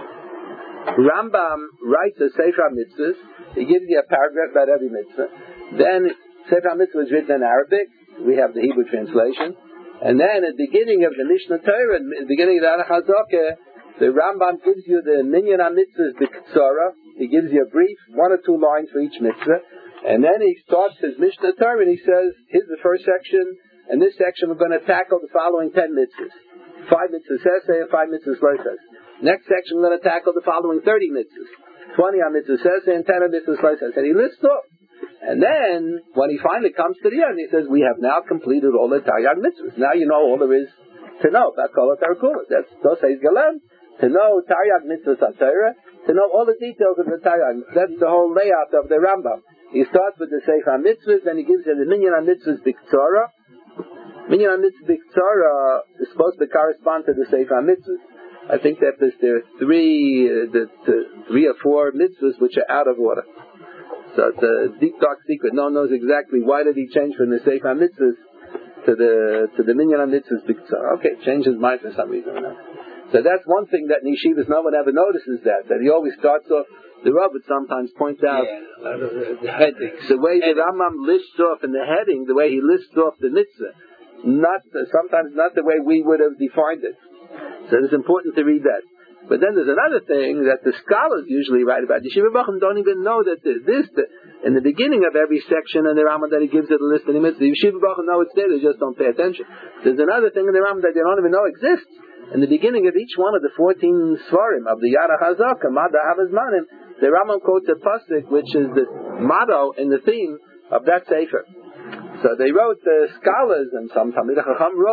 Rambam writes a Sefer HaMitzvahs. He gives you a paragraph about every mitzvah. Then Sefer HaMitzvah is written in Arabic. We have the Hebrew translation. And then at the beginning of the Mishnah Torah, at the beginning of the Yara Chazaka, the Rambam gives you the Minyan HaMitzvahs B'Ktsara. He gives you a brief, one or two lines for each mitzvah. And then he starts his Mishnah Torah and he says, here's the first section. And this section we're going to tackle the following ten mitzvahs. Five mitzvahs Seseh and five mitzvahs Lo Seseh. Next section, we're going to tackle the following thirty mitzvahs. twenty on mitzvahs Seseh and ten on mitzvahs Lo Seseh. And he lists off. And then, when he finally comes to the end, he says, we have now completed all the Taryag mitzvahs. Now you know all there is to know about Kol HaTarkula. That's Tosei Galem. To know Taryag mitzvahs HaTorah. To know all the details of the Taryag. That's the whole layout of the Rambam. He starts with the Sefer HaMitzvahs, then he gives you the Minyan HaMitzvahs B'Ktsara. Minyan HaMitzvahs B'Ktsara is supposed to correspond to the Sefer HaMitzvahs. I think that there's, there are three, uh, the, the, three or four mitzvahs which are out of order. So it's a deep dark secret. No one knows exactly why did he change from the Sefer HaMitzvahs to the to the Minyan HaMitzvahs B'Ktsara. Okay, change his mind for some reason. No? So that's one thing that in yeshivas no one ever notices that that he always starts off. The Rav would sometimes point out yeah, the, the, the way the Rambam lists off in the heading, the way he lists off the mitzvah, not sometimes not the way we would have defined it. So it's important to read that. But then there's another thing that the scholars usually write about. Yeshiva Bacham don't even know that this, the, in the beginning of every section in the Rambam that he gives it a list of the mitzvahs. The Yeshiva Bacham know it's there, they just don't pay attention. There's another thing in the Rambam that they don't even know exists. In the beginning of each one of the fourteen Svarim of the Yara Chazaka, Mada Havazmanim, the Rambam quotes a pasuk which is the motto and the theme of that Sefer. So they wrote, the scholars and some Talmidei Chacham wrote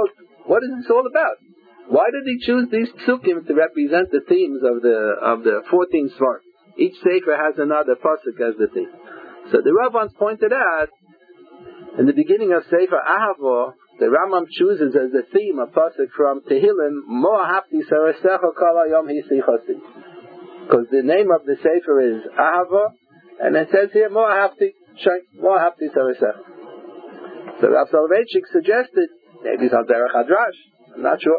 What is this all about? Why did he choose these psukim to represent the themes of the of the fourteen Svar? Each sefer has another pasuk as the theme. So the Rav once pointed out, in the beginning of Sefer Ahava, the Rambam chooses as the theme a pasuk from Tehillim, Mo Ahavti Saresecha Kol Hayom Hisichasi. Because the name of the sefer is Ahava, and it says here, Mo Ahavti, Mo Ahavti Saresecha. So Rav Soloveitchik suggested, maybe it's al derech hadrash, I'm not sure.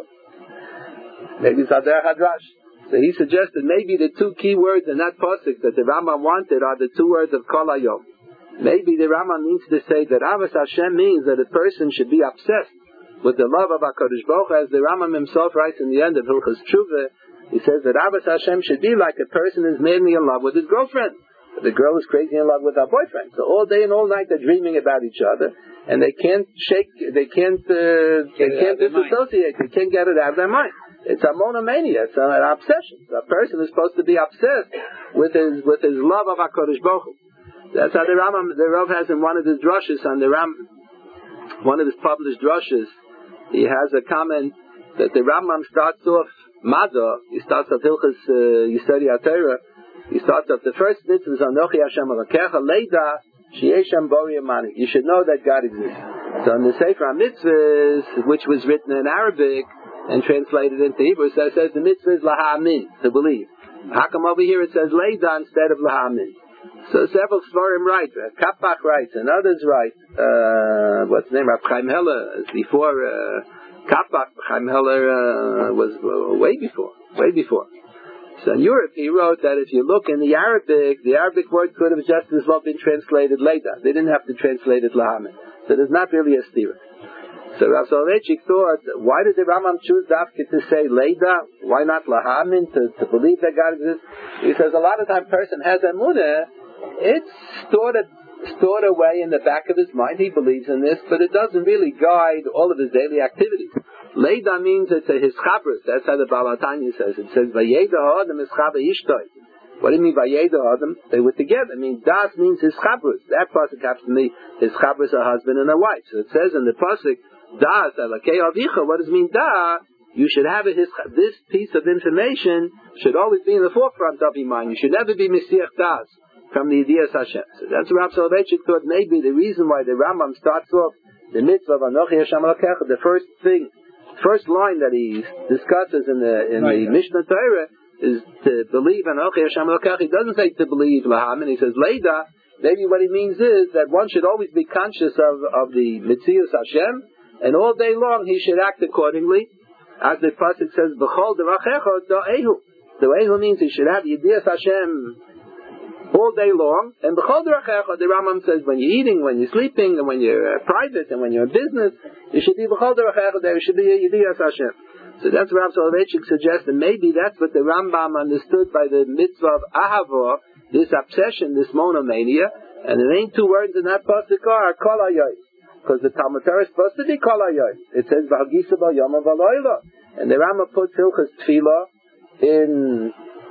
Maybe it's al derech hadrash. So he suggested maybe the two key words in that pasuk that the Rambam wanted are the two words of Kol Hayom. Maybe the Rambam means to say that Avas Hashem means that a person should be obsessed with the love of HaKadosh Baruch Hu. As the Rambam himself writes in the end of Hilchos Tshuva, he says that Avas Hashem should be like a person is madly in love with his girlfriend. The girl is crazy in love with her boyfriend. So all day and all night they're dreaming about each other, and they can't shake, they can't, uh, they can't disassociate, they can't get it out of their mind. It's a monomania, it's an obsession. So a person is supposed to be obsessed with his with his love of HaKadosh Baruch Hu. That's how the Rambam, the Rav has in one of his drushes on the Ram, one of his published drushes, he has a comment that the Rambam starts off Mada, he starts off Hilchos uh, Yisodi HaTorah, he starts off the first mitzvah is Anochi Hashem Elokecha Leida She'eshem Bori Amani. You should know that God exists. So in the Sefer HaMitzvahs, which was written in Arabic and translated into Hebrew, so it says the mitzvah is Lahamin, to believe. How come over here it says Leida instead of Lahamin? So several Svarim write, uh, Kapach writes, and others write, uh, what's the name, Rav Chaim Heller, before uh, Kapach, Chaim Heller uh, was uh, way before, way before. So in Europe he wrote that if you look in the Arabic, the Arabic word could have just as well been translated Leida. They didn't have to translate it Lahamin. So there's not really a stira. So Rav Soloveitchik thought, why did the Rambam choose Dafka to say Leida? Why not Lahamin, to, to believe that God exists? He says a lot of times a person has emunah, it's stored, stored away in the back of his mind. He believes in this, but it doesn't really guide all of his daily activities. Leida means it's a hischabrus. That's how the Baal HaTanya says. It says, Vayeda ha'adam hischaber ishtoi. What do you mean Vayeda ha'adam? They were together. I mean, das means hischabrus. That pasuk happens to me, hischabrus, a husband and a wife. So it says in the pasuk, das, alakei avicha. What does it mean, da? You should have it, this piece of information should always be in the forefront of your mind. You should never be mesiach das from the Yedias Hashem. So that's what Rav Soloveitchik thought maybe the reason why the Rambam starts off the mitzvah of Anochi Hashem Elokecha, the first thing, first line that he discusses in the in the Mishnah Torah is to believe Anochi Hashem Elokecha. He doesn't say to believe Lahamin, he says Leida. Maybe what he means is that one should always be conscious of, of the Mitzias Hashem, and all day long he should act accordingly. As the pasuk says, B'chol derachecha da'ehu. Da'ehu means he should have Yedias Hashem all day long, and b'chol derachecha, the Rambam says, when you're eating, when you're sleeping, and when you're uh, private, and when you're in business, you should be b'chol derachecha, there should be Yedias Hashem. So that's what Rav Soloveitchik suggests, and maybe that's what the Rambam understood by the mitzvah of Ahava, this obsession, this monomania, and there ain't two words in that pasuk are Kol Hayom, because the Talmud Torah is supposed to be Kol Hayom. It says V'hagisa b'yom v'layla, and the Rambam puts Hilchos Tefillah in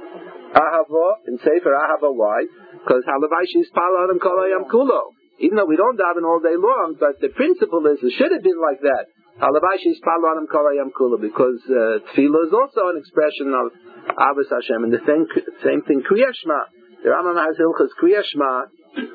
Ahava, in Sefer Ahava. Why? Because Halavai She's Pala Adam Kol Hayom Kulo. Even though we don't daven all day long, but the principle is it should have been like that. Halavai She's Pala Adam Kol Hayom Kulo, because uh, Tefillah is also an expression of Avos Hashem, and the same same thing Kriya Shema. The Rambam has Hilchos Kriya Shema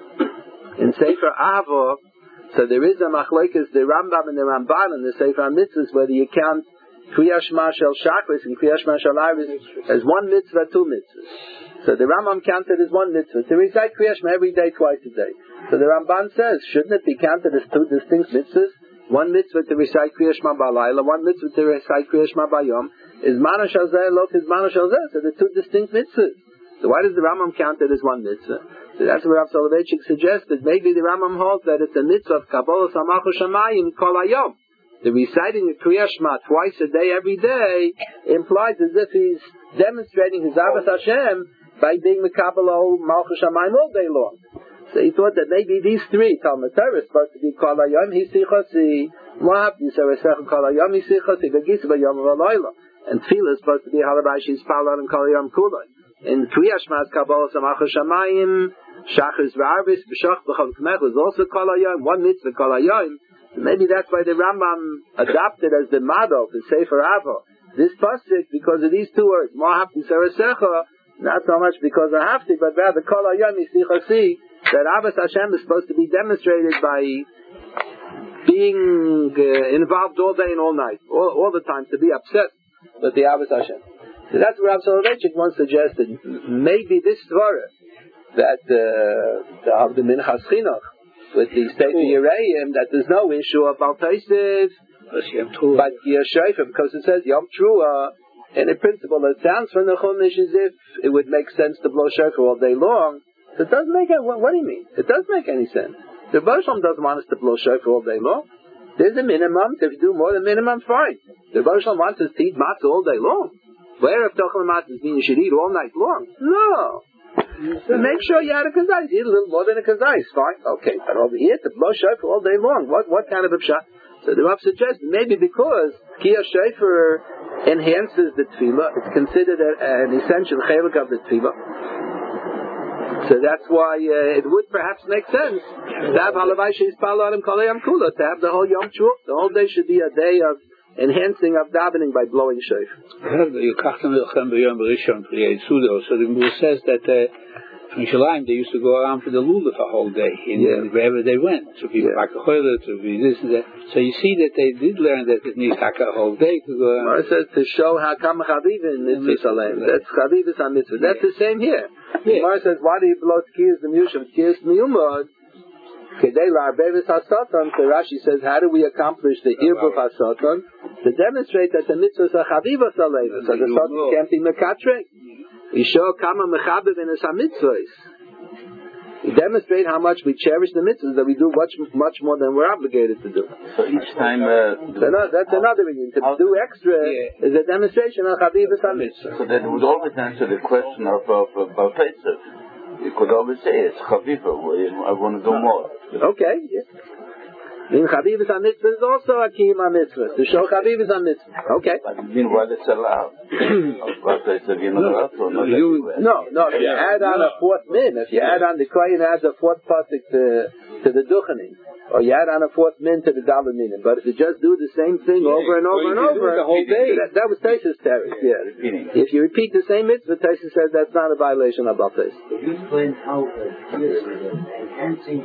in Sefer Ahava. So there is a machlekes, the Rambam and the Ramban in the Sefer HaMitzvahs, whether you count Kriya Shema Shel Shachris and Kriya Shema Shel Arvis as one mitzvah, two mitzvahs. So the Rambam counted as one mitzvah to recite Kriya Shema every day, twice a day. So the Ramban says, shouldn't it be counted as two distinct mitzvahs? One mitzvah to recite Kriya Shema B'Alayla, one mitzvah to recite Kriya Shema B'Yom. Is Mana Shel Zeh Lot is Mana Shel Zeh? So the two distinct mitzvahs. So why does the Rambam count it as one mitzvah? So that's what Rav Soloveitchik suggested. Maybe the Rambam holds that it's a mitzvah of Kabbalah Samachu Shamayim Kol Hayom. The reciting the Kriya Shema twice a day, every day, implies as if he's demonstrating his Avos Hashem by being Mekabel Malchus Shamayim all day long. So he thought that maybe these three, Talmud Torah is supposed to be Kol Hayom Hisichasi, Moab Yisarasech Kol Hayom Hisichasi, V'gis V'yom V'Layla, and Tefillah is supposed to be Halabai She's Palal and Kol Hayom Kulay. In Kriya Shema Kabbalah Samachos Shamayim, Shachris V'Arvis V'Shach B'Chol K'mech is also Kol Hayom, one mitzvah Kol Hayom. Maybe that's why the Rambam adopted as the model for Sefer Avo this pasuk because of these two words, Mahafti Sarasecha, not so much because of Hafti, but rather Kol Hayom Yisichasi, that Avos Hashem is supposed to be demonstrated by being uh, involved all day and all night, all, all the time, to be obsessed with the Avos Hashem. So that's what Rav Soloveitchik once suggested. Maybe this Torah that uh, of the Minchas Chinuch with the Sefer Yereim, that there's no issue about Taisif, but Yeshayfer, because it says Yom Trua, and in principle it sounds from the Chumash as if it would make sense to blow shofar all day long. So it doesn't make any, what, what do you mean? It doesn't make any sense. The Rebbe Shalom doesn't want us to blow shofar all day long. There's a minimum. If you do more than minimum, fine. The Rebbe Shalom wants us to eat matzah all day long. Where if Tochel matzah means you should eat all night long? No. So make sure you had a kazais. Eat a little more than a kazais. Fine. Okay. But over here, to blow shofar all day long. What what kind of a pshat? So the Rav suggests maybe because Kiyah Shofar enhances the tefillah. It's considered a, an essential chelik of the tefillah. So that's why uh, it would perhaps make sense to have halavai sheis palarim kol hayam kula, to have the whole Yom T'ruah. The whole day should be a day of enhancing of davening by blowing shofar. So the Gemara says that uh, from Shalim they used to go around for the lulav a whole day, in, yeah. wherever they went. So people back to Choyle, to be this and that. So you see that they did learn that it needs a whole day to go around. It says to show how come chaviv in mitzvah salam. That's chaviv is on mitzvah. That's the same here. The Gemara says, why do you blow tkiyas the miyushim, tkiyas miyumad? Kedei la'arbevis hasatan. So Rashi says, how do we accomplish the irbuf hasatan? To demonstrate that the mitzvah is a chaviv salam. So the satan can't be mekatre. We show kama mechabev in his mitzvahs. We demonstrate how much we cherish the mitzvahs, that we do much much more than we're obligated to do. So each time... Uh, so no, that's another reason. To do extra yeah. is a demonstration of chaviv is a mitzvah. So that would always answer the question of, of, of about Pesach. You could always say it's chaviv, I want to do more. Okay, yeah. In Chaviv is a mitzvah is also a kiyum a mitzvah. To show Chaviv is a mitzvah. Okay. But meanwhile it's allowed. no, no, if you add on a fourth min, if you add on, the Kohen adds a fourth pasuk to, to the Duchanim, or you add on a fourth min to the Dalet Minim. But if you just do the same thing yeah, over and over and over, the whole day. That, that was Taisus Teres, yeah. If you repeat the same mitzvah, Taisus says that's not a violation of Baltais. You explain how uh, enhancing,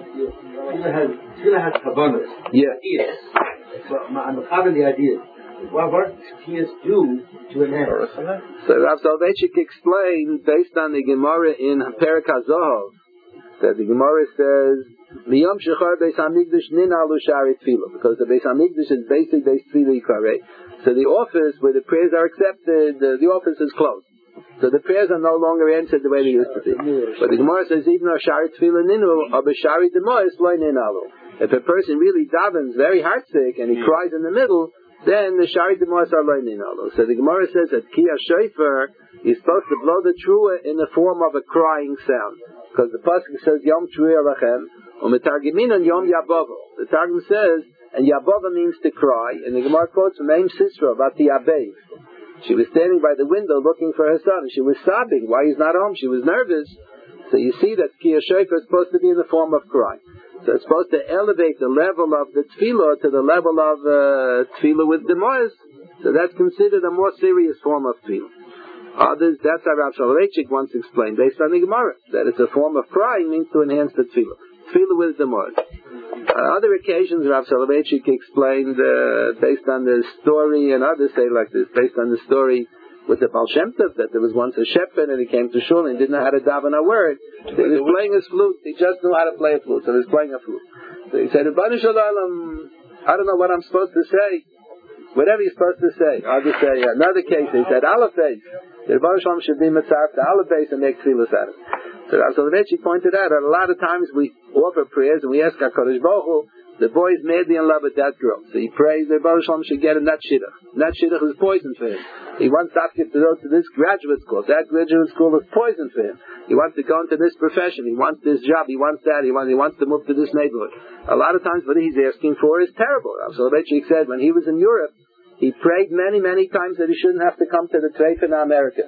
Tefillah has kavanas. Yeah. Yes. But I'm having the idea. What what tears do to enhance? So Rav Soloveitchik explained based on the Gemara in Perek HaZohar that the Gemara says Miyom Shechar Beis Hamikdash Nin Alu Shari Tefillah, because the Beis Hamikdash is basically Beis Tefillah Yikarei. So the office where the prayers are accepted, the, the office is closed. So the prayers are no longer answered the way they used to be. But the Gemara says even though Shari Tefillah Ninu or B'Shari Demois Lo Nin Alu. If a person really davens very heartsick and he cries in the middle, then the Shari Demois are Lo Nin Alu. So the Gemara says that Kiyah Shofar is supposed to blow the Trua in the form of a crying sound. Because the pasuk says Yom Trua Lachem, Umetargimin and Yom Yabava. The Targum says, and Yabava means to cry, and the Gemara quotes from Aim Sisra about the Abev. She was standing by the window looking for her son, and she was sobbing. Why he's not home? She was nervous. So you see that Kiyah Shofar is supposed to be in the form of crying. So it's supposed to elevate the level of the tefillah to the level of uh, tefillah with demois. So that's considered a more serious form of tefillah. Others, that's how Rav Soloveitchik once explained, based on the Gemara, that it's a form of crying means to enhance the tefillah. Tefillah with demois. Uh, other occasions, Rav Soloveitchik explained, uh, based on the story, and others say like this, based on the story with the Baal Shem Tov, that there was once a shepherd and he came to shul and didn't know how to daven a word. So he was playing his flute. He just knew how to play a flute, so he was playing a flute. So he said, Ribono Shel Olam, I don't know what I'm supposed to say. Whatever you're supposed to say. I'll just say another case. He said, Aleph Beis. The Ribono Shel Olam should be mitzvah to Aleph Beis and make tefillah out of it. So Rav Soloveitchik pointed out that a lot of times we offer prayers and we ask HaKadosh Baruch Hu, the boy is madly in love with that girl. So he prays the Ribono Shel Olam should get him that shidduch. That shidduch is poison for him. He wants Dafka to go to this graduate school. That graduate school is poison for him. He wants to go into this profession. He wants this job. He wants that. He wants, he wants to move to this neighborhood. A lot of times what he's asking for is terrible. Rav Soloveitchik said when he was in Europe, he prayed many, many times that he shouldn't have to come to the Treifa in America.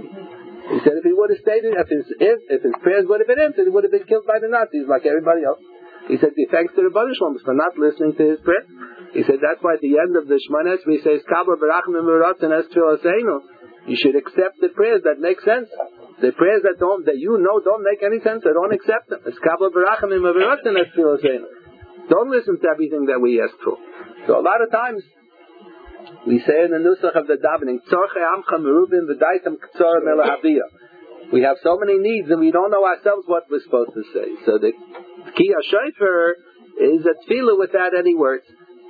He said if he would have stayed, if his, if, if his prayers would have been answered, he would have been killed by the Nazis like everybody else. He said, thanks to the Rebbeinu Shalom for not listening to his prayer. He said, that's why at the end of the Shemona Esrei he says, Kabbalah Barachim V'Ratzon Es Tfiloseinu. You should accept the prayers that make sense. The prayers that don't, that you know don't make any sense, so don't accept them. It's Kabbalah Barachim V'Ratzon Es Tfiloseinu. Don't listen to everything that we ask for. So a lot of times, we say in the Nusach of the davening, we have so many needs and we don't know ourselves what we're supposed to say. So the Ki HaShofer is a tefillah without any words.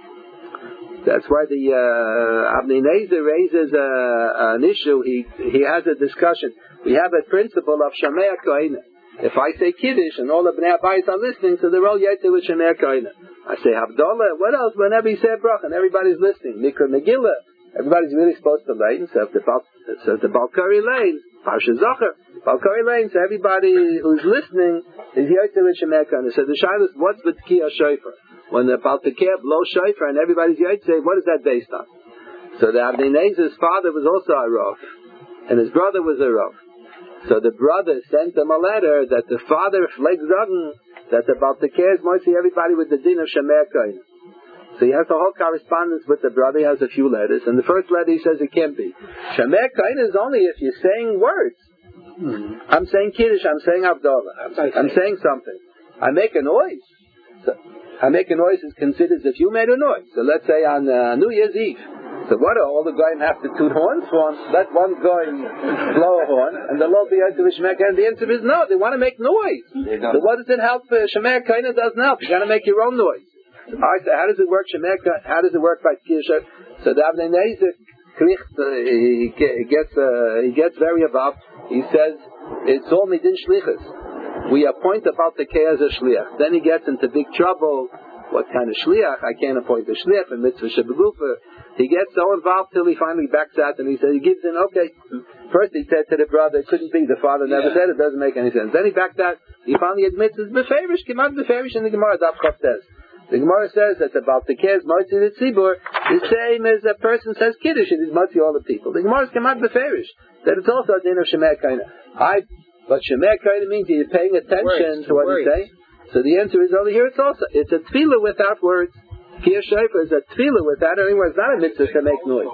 That's why the uh, Avnei Nezer raises uh, an issue. He he has a discussion. We have a principle of Shomea Kohenah. If I say Kiddush and all the Bnei Habayis are listening, so they're all Yetzer with Shomea Kohenah. I say Havdalah, what else? Whenever he said Brach and everybody's listening. Mikra Megillah, everybody's really supposed to lane. So if the Bal, so if the Balkari lane, Parsha Zocher, Balkari lane, so everybody who's listening is Yetzer with Shomea Kohenah. So the Shaila is, what's the Ki HaShofer? When the Baltakeh blows shofar and everybody's Yetzer, what is that based on? So the Avnei Nezer's father was also a Rav, and his brother was a Rav. So the brother sent him a letter that the father flegs on that the Baltakeh might see everybody with the din of Shomea Kohenah. So he has a whole correspondence with the brother. He has a few letters, and the first letter he says it can't be. Shomea Kohenah is only if you're saying words. Mm-hmm. I'm saying Kiddush. I'm saying Havdalah. I'm, I'm saying something. I make a noise. So, I make a noise is considered if you made a noise. So let's say on uh, New Year's Eve. So what do all the guys have to toot horns for? Let one guy blow a horn, and they'll all be out to Shomea Kohenah. And the answer is no. They want to make noise. So what does it help? Uh, Shomea Kohenah doesn't help. You got to make your own noise. All right. So how does it work? Shomea Kohenah. How does it work by Kiddush? So the Avnei Nezer kricht, uh, he gets uh, he gets very above. He says it's all midin shlichus. We appoint about the Baltakeh as a shliach. Then he gets into big trouble. What kind of shliach? I can't appoint a shliach in mitzvah shebegufa. He gets so involved till he finally backs out and he says, he gives in, okay. First he said to the brother, it couldn't be. The father never yeah. said it. Doesn't make any sense. Then he backed out. He finally admits it's beferish, kimat beferish in the Gemara, Daf Chavtes. The Gemara says that the Baltakeh is motzi the tzibur, the same as a person says kiddush, it is motzi all the people. The Gemara is kimat beferish, that it's also a din of Shomea Kohenah. I But Shomea Kohenah means you're paying attention words, to what words. he's saying. So the answer is over here. It's also it's a tefillah without words. Ki HaShofer is a tefillah without any words. Not a mitzvah to make noise.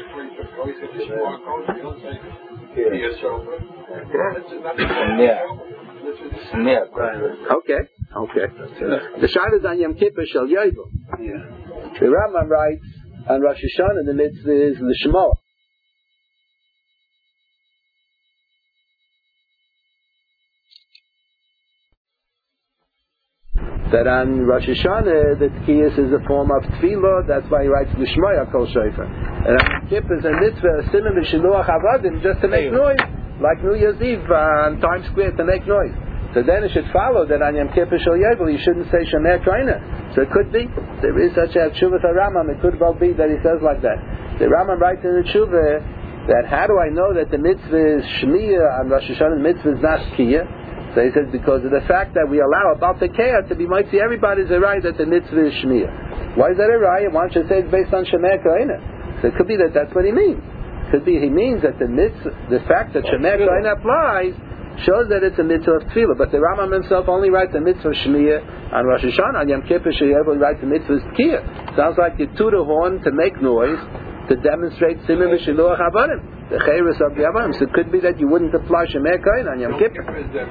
Okay, okay. The Shaila is on Yom Kippur Shel Yovel. The Rambam writes on Rosh Hashanah the mitzvah is the Shema. That on Rosh Hashanah, the Tkiyas is a form of Tefillah, that's why he writes L'shmoya Kol Shofar. And on Kippur is a mitzvah, a simon v'shiluach avadim, just to make noise, like New Year's Eve on Times Square to make noise. So then it should follow that on Yom Kippur Shel Yovel, you shouldn't say Shomea Kohenah. So it could be, there is such a Tshuva Rambam, it could well be that he says like that. The Rambam writes in the Tshuva that how do I know that the mitzvah is Shmiyah on Rosh Hashanah, the mitzvah is not Tkiyah? So he says because of the fact that we allow a Baltakeh to be might see everybody's a right that the mitzvah is Shmiyah. Why is that a right? One should say it's based on Shomea Kohenah. So it could be that that's what he means. It could be he means that the mitzvah, the fact that Shomea Kohenah applies shows that it's a mitzvah of tefillah. But the Rambam himself only writes the mitzvah of Shmiyah on Rosh Hashanah. On Yom Kippur Shel Yovel he writes the mitzvah of Tkiyah. Sounds like you toot a horn to make noise to demonstrate simon v'shiluach avadim. The chayris of the Avadim. So it could be that you wouldn't apply Shomea Kohenah on Yom Kippur.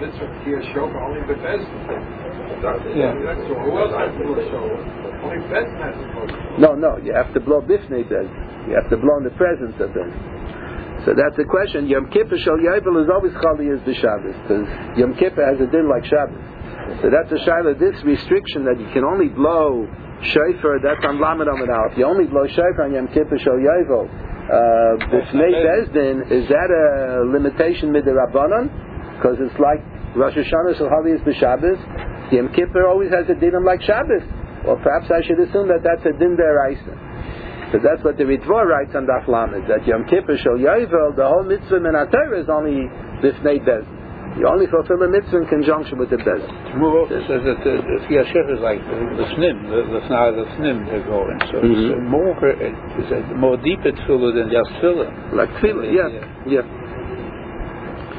No, no, you have to blow bifnei Bez. You have to blow in the presence of them. So that's the question. Yom Kippur Shel Yovel is always chali as the Shabbos, because Yom Kippur has a din like Shabbos. So that's a shaila. This restriction that you can only blow shofar, that's on Lamed Amud Aleph. You only blow shofar on Yom Kippur Shel Yovel. B'fnei Bezdin, is that a limitation midrabanan? Because it's like Rosh Hashanah Shel Hali is b'Shabbos. Yom Kippur always has a din like Shabbos. Or perhaps I should assume that that's a din deraisa. Because that's what the Ritva writes on Daf Lamed, that Yom Kippur Shel Yovel, the whole mitzvah min HaTorah is only b'fnei Bezdin. You only fulfill a mitzvah in conjunction with the Bezdin. Shmuel also says that the Tkiyas Shofar is like the snim, the snare the snim they're going. So mm-hmm. it's more, it's a more deeper tefillah than just tefillah. Like tefillah, yeah, yeah. yeah.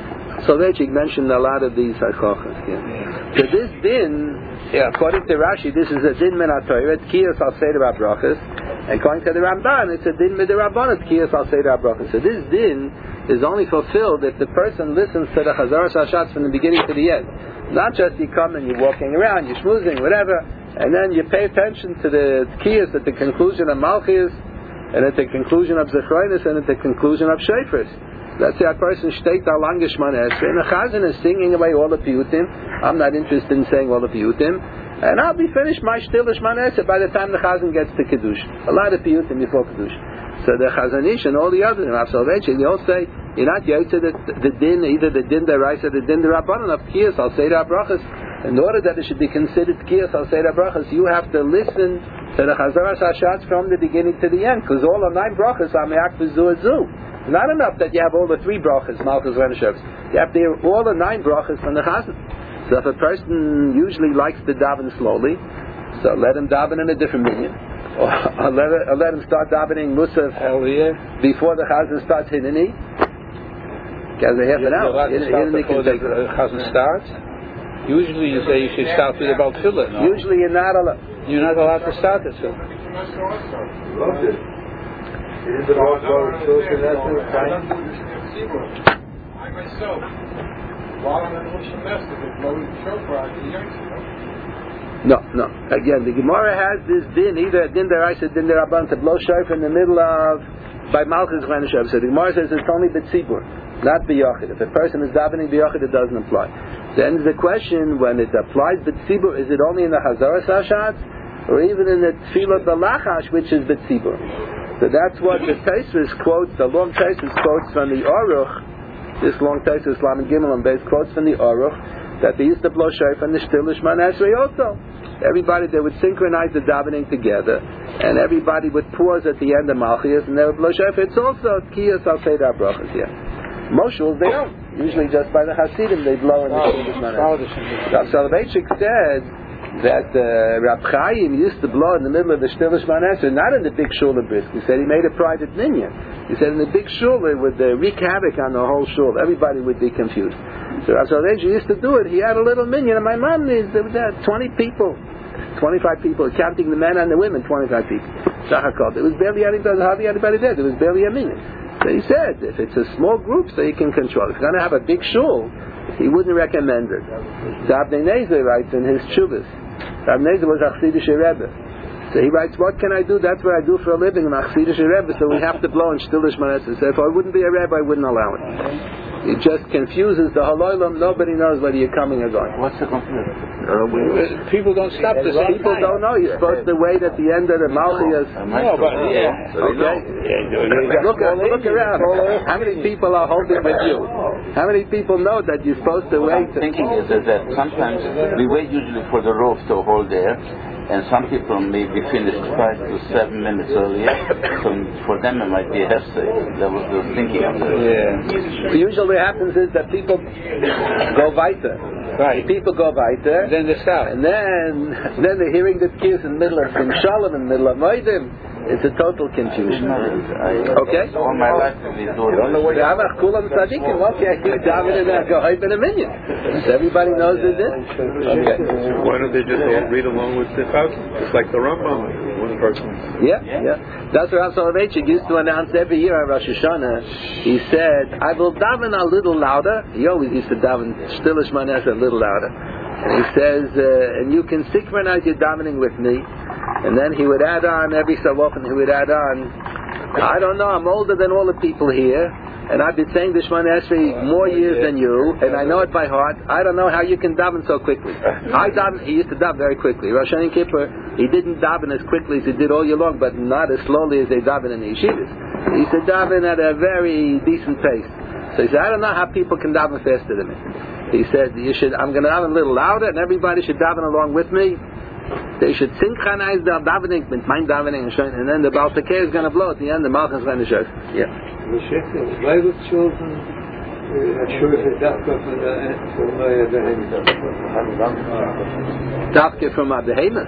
Soloveitchik mentioned a lot of these halakhas. Yeah. So this din, yeah, according to Rashi, this is a din min haTorah, Tkiyas al Seder HaBrachos. And according to the Ramban, it's a din min Rabbanan, Tkiyas al Seder HaBrachos. So this din is only fulfilled if the person listens to the Chazaras HaShatz from the beginning to the end. Not just you come and you're walking around, you're schmoozing, whatever, and then you pay attention to the Tkiyas at the conclusion of Malchus, and at the conclusion of Zechroinus, and at the conclusion of Shofars. Let's say a person steht da lang Shemona Esrei, and the Chazan is singing away all the piyutim. I'm not interested in saying all the piyutim, and I'll be finished my shtil Shemona Esrei by the time the Chazan gets to Kiddush. A lot of piyutim before Kiddush. So the Chazanish and all the others, and Absolvation, they all say, you're not yotze the, the din, either the din deraisa or the din derabbanan of Tkiyas al Seder HaBrachos. In order that it should be considered Tkiyas al Seder HaBrachos, you have to listen to the Chazaras HaShatz from the beginning to the end, because all the nine brachas are me'ak v'zu v'zu. It's not enough that you have all the three brachas, Malchus Reneshevs. You have to hear all the nine brachas from the Chazan. So if a person usually likes to daven slowly, so let him daven in a different minyan. Or, or, let, or let him start davening Musaf before the Chazan starts Hineni. Because they have an hour. Hineni can take the Chazan starts. Usually you say you should start with about Tefillah, no? Usually you're not allowed. You're not allowed to start it, so. I myself, while I'm in Mishemester, they blow the shofar at the Yom. No, no. Again, the Gemara has this din, either din deraisa, din derabbanan, to blow shofar in the middle of, by Malchus Reneshevs. So the Gemara says it's only b'tzibur, not b'yachid. If a person is davening b'yachid, it doesn't apply. Then the question, when it applies b'tzibur, is it only in the Chazaras HaShatz, or even in the Tefillah B'lachash, which is b'tzibur? So that's what the Tosfos quotes, the long Tosfos quotes from the Aruch, this long Tosfos, Lamed Gimel and Beis quotes from the Aruch, that they used to blow shofar and the shtil Shemona Esrei also. Everybody, they would synchronize the davening together, and everybody would pause at the end of Malchus, and they would blow shofar. It's also Tkiyas al Seder HaBrachos, yeah. Moshul, they don't. Usually just by the Hasidim, they blow in the shtil Shemona Esrei. Rav Soloveitchik said that uh, Rab Chaim used to blow in the middle of the shtil Shemona Esrei, not in the big shul of Brisk. He said he made a private minyan. He said in the big shul it would uh, wreak havoc on the whole shul. Everybody would be confused. So Rab Soloveitchik used to do it. He had a little minyan, and my mom is there was uh, twenty people, twenty-five people, counting the men and the women, twenty-five people. Shachakot. There was barely anybody, hardly anybody there. There was barely a minyan. So he said, if it's a small group, so you can control. If you're going to have a big shul, he wouldn't recommend it. So Avnei Nezer writes in his Tshuvas. Avnei Nezer was a Chassidish Rebbe. So he writes, what can I do? That's what I do for a living. I'm a Chassidish Rebbe, so we have to blow in shtil Shemona Esrei. So if I wouldn't be a Rebbe, I wouldn't allow it. It just confuses the halolam. Nobody knows whether you're coming or going. What's the confusion? Uh, people don't stop this. People don't know. You're supposed to wait at the end of the Malchus. No, but yeah. Okay. Look, look around. How many people are holding with you? How many people know that you're supposed to wait? What I'm thinking is that, that sometimes we wait usually for the rope to hold there, and some people may be finished five to seven minutes earlier. So for them it might be a hefsek. That was the thinking of it. Yeah. Usually what happens is that people go weiter. Right. People go weiter. Then they stop. And then, then they're hearing the kiss in the middle of Sim Shalom, in the middle of Moedim. It's a total confusion. Okay? All my life we do it. Okay, in a minute. Everybody knows it is. Okay. Why don't they just all read along with the Chazan? Just like the Rambam, one person. Yeah, yeah. That's what Rav Soloveitchik used to announce every year on Rosh Hashanah. He said, I will daven a little louder. He always used to daven shtil Shemona Esrei a little louder. And he says, uh, and you can synchronize your davening with me. And then he would add on, every so often he would add on, I don't know, I'm older than all the people here, and I've been saying the Shemona Esrei more years than you, and I know it by heart. I don't know how you can daven so quickly. I daven, he used to daven very quickly. Rosh Hashanah and Kippur, he didn't daven as quickly as he did all year long, but not as slowly as they daven in the yeshivas. He used to daven at a very decent pace. So he said, I don't know how people can daven faster than me. He said, you should, I'm going to daven a little louder, and everybody should daven along with me. They should synchronize their davening with my davening, and then the Baal Tekeh is going to blow at the end. The Malchus is going to show. Yeah. Why would children Dafke from a behemoth.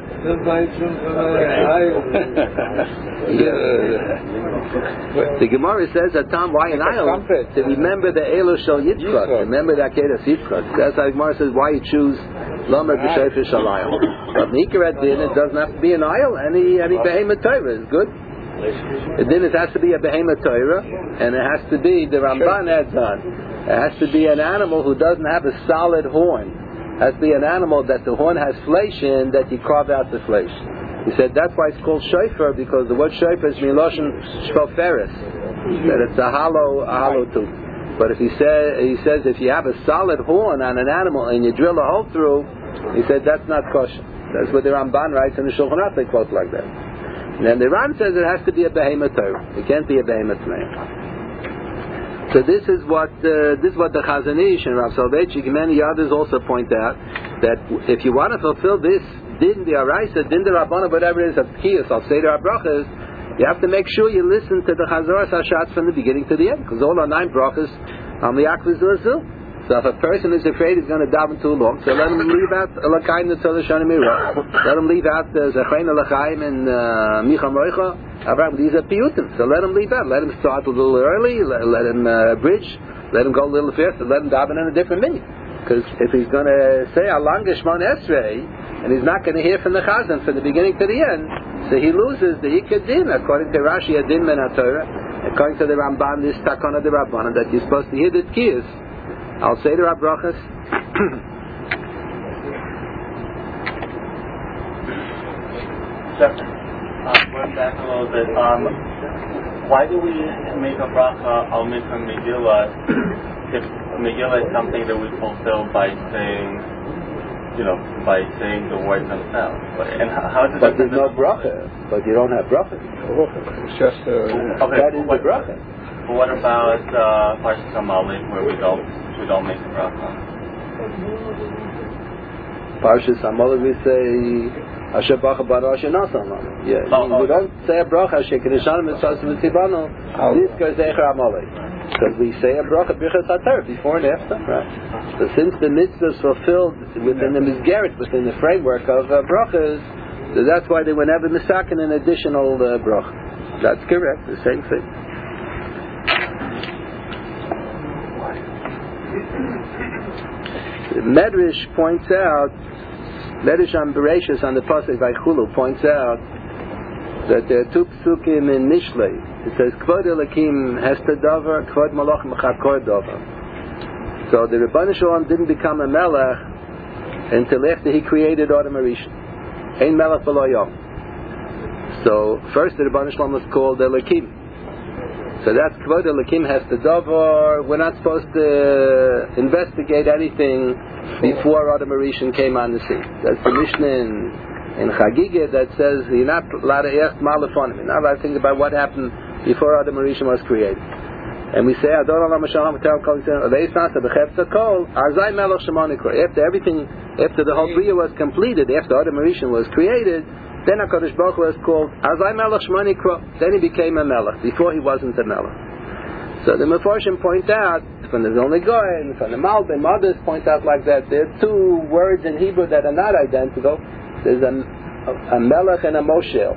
The Gemara says that Tom, why an isle? To remember the Elo Shal Yitzchak. Remember that Kedah Yitzchak. That's why the Gemara says why you choose Lamer B'Shayfer Shalayim. But Nikrat Din, it doesn't have to be an isle. Any any behemoth Torah is good. And then it has to be a behemoth Torah, and it has to be, the Ramban adds on, it has to be an animal who doesn't have a solid horn. It has to be an animal that the horn has flesh in, that you carve out the flesh. He said that's why it's called shofar, because the word shofar is miloshen shvoferes, that it's a hollow, a hollow tooth. But if he said, he says if you have a solid horn on an animal and you drill a hole through, he said that's not kosher. That's what the Ramban writes in the Shulchan Aruch. They quote like that. And then the Ran says it has to be a behemoth Torah. It can't be a behemoth man. So this is what uh, this is what the Chazon Ish and Rav Soloveitchik and many others also point out, that if you want to fulfill this din the Araisa, din the Rabbana, whatever it is, of Tkiyas, I'll say the Brachas, you have to make sure you listen to the Chazoras Hashatz from the beginning to the end, because all our nine Brachas on the Akvaz Lazil. So if a person is afraid he's going to daven too long, so let him leave out Elokayim Netzol Shana Mirah. Let him leave out Zechayin Elokayim and Micha Moicha. Abraham, these are piyutim, so let him leave out. Let him start a little early, let, let him uh, bridge, let him go a little faster, let him daven in a different minute. Because if he's going to say Alang Shmon Esrei, and he's not going to hear from the Chazan from the beginning to the end, so he loses the Ikad Din, according to Rashi, Adin Men HaTorah, according to the Ramban, this Takana de Rabbanan, that you're supposed to hear the Tkiyas. I'll say the Brachas. Sure. Uh, going back a little bit, um, why do we make a bracha al mikra Megillah if Megillah is something that we fulfill by saying, you know, by saying the words themselves? But, and how, how does but there's no bracha. But you don't have bracha. It's just uh, okay, that is what, the bracha. But what about uh, Parshas Hamalek, where we don't we don't make a bracha? Parshas Hamalek we say Asher Bacha Bara Asher Nasa Hamalek. Yeah, oh, we oh. don't say a bracha Asher Kedushanim Mitzvahs Mitzvano. This goes Zecher Hamalek, because we say a bracha Birchas HaTorah before and after, right? So since the mitzvah is fulfilled within the Mizgeret, within the framework of uh, brachas, so that's why they were never misaken an additional uh, bracha. That's correct. The same thing. The Medrash points out, Medrash on Bereshis on the pasuk by Chulu points out that there are two psukim in Mishlei. It says Kvod Elokim Hester Dover, Kvod Malach Mechakor Dover. So the Rebbeinu Shalom didn't become a melech until after he created Adam Rishon. Ein melech v'lo yom. So first the Rebbeinu Shalom was called Elokim. So that's Kvod Elokim Hester Dover. We're not supposed to investigate anything before Adam Rishon came on the scene. That's the Mishnah in, in Chagigah that says you're not allowed to ask Malafonim. You're not allowed to think about what happened before Adam Rishon was created. And we say Adon Allah Mashallah Matel Kol Yisrael Aveisnasa Bechefza Kol Arzai Melech Shemonikra. After everything, after the whole Bria was completed, after Adam Rishon was created, then HaKadosh Baruch Hu was called Azai Melech Shmonikra. Then he became a Melech. Before he wasn't a Melech. So the Mefarshim point out, from the Vilna Gaon, from the Malbim, others point out like that. There are two words in Hebrew that are not identical. There's a, a, a Melech and a Moshel.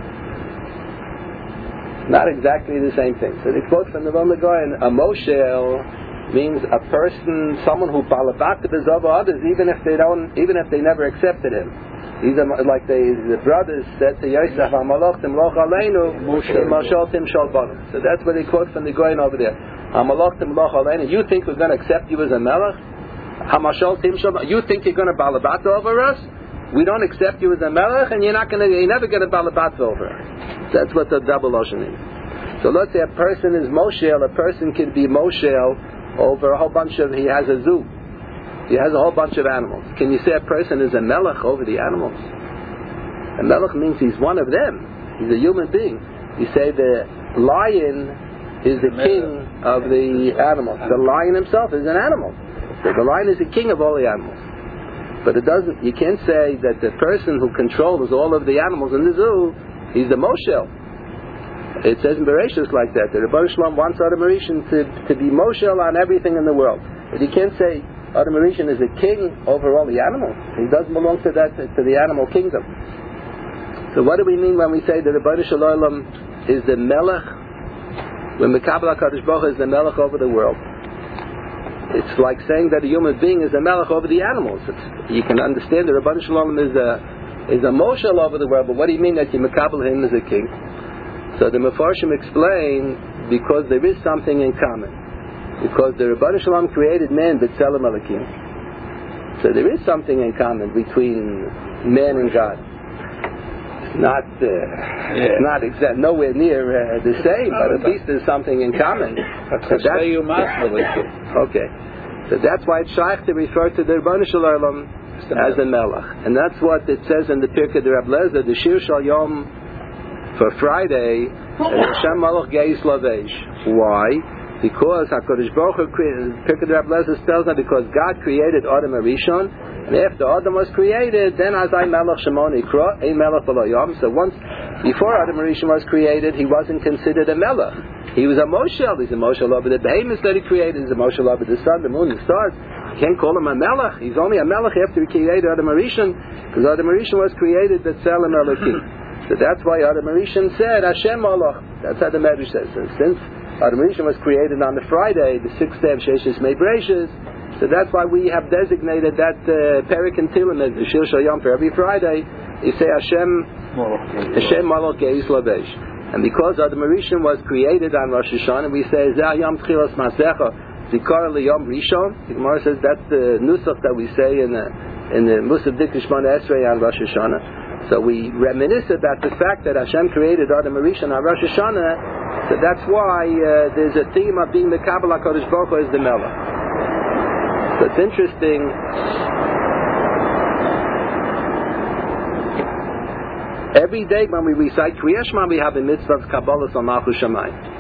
Not exactly the same thing. So they quote from the Vilna Gaon, a Moshel means a person, someone who balabaktiv is over others, even if they don't, even if they never accepted him. These are like the, the brothers said to Yosef, "Hamalach timloch aleinu, Mashal tim shal banu." So that's what they quote from the Goyen over there. Hamalach timloch aleinu. You think we're going to accept you as a melech? Hamashal tim shal. You think you're going to balabata over us? We don't accept you as a melech, and you're not going to. You never get a balabata over us. That's what the double ocean is. So let's say a person is Moshel. A person can be Moshel over a whole bunch of. He has a zoo. He has a whole bunch of animals. Can you say a person is a melech over the animals? A melech means he's one of them. He's a human being. You say the lion is the king of the animals. The lion himself is an animal. So the lion is the king of all the animals. But it doesn't. You can't say that the person who controls all of the animals in the zoo, he's the Moshel. It says in Bereshit like that. The Rebbeinu Shalom wants Adam Rishon to, to be Moshel on everything in the world. But you can't say Adam Rishon is a king over all the animals. He doesn't belong to that to the animal kingdom. So what do we mean when we say that the Rebbeinu Shalom is the Melech? When Mekabel HaKadosh Baruch Hu is the Melech over the world, it's like saying that a human being is the Melech over the animals. It's, you can understand the Rebbeinu Shalom is a is a Moshel over the world, but what do you mean that you Mekabel him as a king? So the Mefarshim explain, because there is something in common. Because the Rebbeinu Shalom created man b'tzelem Elokim. So there is something in common between man and God. It's not, uh, yeah. it's not exact, nowhere near uh, the same, but at least there's something in common. So that's, okay. So that's why it's shaykh to refer to the Rebbeinu Shalom as a Melech. And that's what it says in the Pirkei de Rab Lezer, the Shir Shal Yom for Friday, Hashem Malach Geis Lavesh. Why? Because HaKadosh Baruch Hu created, Pirkei de Rab Lezer tells us, because God created Adam Arishon, and after Adam was created, then Azai Melech Shemon Ikra, a Melech B'lo Yom. So once, before Adam Arishon was created, he wasn't considered a Melech. He was a Moshel. He's a Moshel over the behemoths that he created. He's a Moshel over the sun, the moon, the stars. You can't call him a Melech. He's only a Melech after he created Adam Arishon, because Adam Arishon was created B'Tzelem Elokim. So that's why Adam Rishon said Hashem Malach. That's how the Medrash says. So since Adam Rishon was created on the Friday, the sixth day of Sheshes Mei Bereshis, so that's why we have designated that uh, Perik and Tilim as the Shir Shal Yom for every Friday. You say Hashem Hashem Malach Geis Lavesh. And because Adam Rishon was created on Rosh Hashanah, we say Zeh Yom Tchilas Masecha Zikar LeYom Rishon. The Gemara says that's the nusach that we say in the in the Musaf Dikr Shmona Esrei on Rosh Hashanah. So we reminisce about the fact that Hashem created Adam Rishon on Rosh Hashanah. So that's why uh, there's a theme of being the Kabbalah HaKadosh Baruch Hu as the Melech. So it's interesting. Every day when we recite Kriya Shema, we have a mitzvah of Kabbalah on Malchus Shamayim.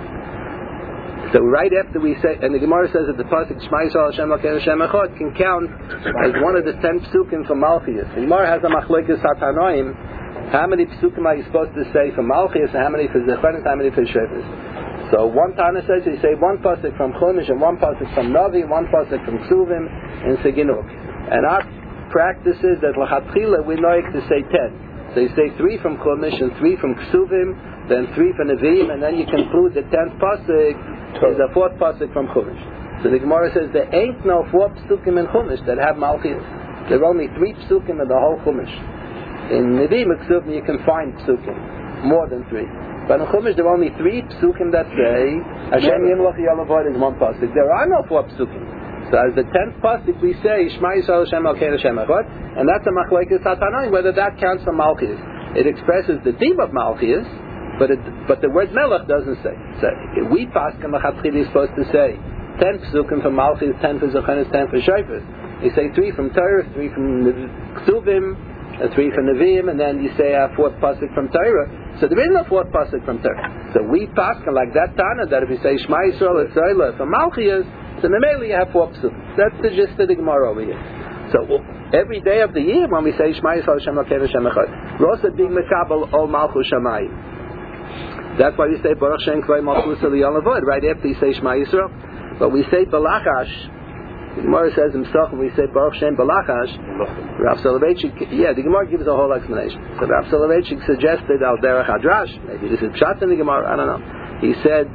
So right after we say, and the Gemara says that the pasuk Shema Yisrael Hashem Elokeinu Hashem Echad can count as one of the ten psukim from Malchus. The Gemara has a machlokes hatanoim. How many psukim are you supposed to say from Malchus, and how many for Zechron, and how many for Shofes? So one Tana says you say one pasuk from Chumash, and one pasuk from Navi, and one pasuk from Ksuvim, and Seginuk. And our practice is that l'chatchila we know to say ten. So you say three from Chumash, and three from Ksuvim, then three from Nevi'im, and then you conclude the tenth pasuk is the fourth pasuk from Chumash. So the Gemara says there ain't no four psukim in Chumash that have Malchus. There are only three psukim in the whole Chumash. In Nevi'im and Ksuvim you can find psukim, more than three. But in Chumash there are only three psukim that say Hashem Yimloch Yalavod is one pasuk. There are no four psukim. So as the tenth pasuk we say Shema Yisrael Hashem Elokeinu Hashem Echad, and that's a machlokes hatanoim whether that counts for Malchus. It expresses the theme of Malchus. But it, but the word Melech doesn't say. So we paskin l'chatchila is supposed to say ten psukim from Malchus, ten for Zechanis, ten for Shofes. You say three from Torah, three from Ksuvim, uh, three from Nevi'im, and then you say a fourth pasuk from Torah. So there is no fourth pasuk from Torah. So we paskin like that Tana that if you say Shema Yisrael Yisrael from Malchus, so mainly you have four psukim. That's the gist of the Gemara over here. So every day of the year when we say Shema Yisrael Hashem Elokeinu Hashem Echad, we're also being mekabel ol Malchus Shamayim. That's why we say Baruch Shem Kvei Malchus Eliyah Avoid right after you say Shema Yisrael. But we say Balachash. The Gemara says himself when we say Baruch Shem Balachash. Rav Soloveitchik, yeah, the Gemara gives a whole explanation. So Rav Soloveitchik suggested Al Derech Hadrash. Maybe this is Pshat in the Gemara. I don't know. He said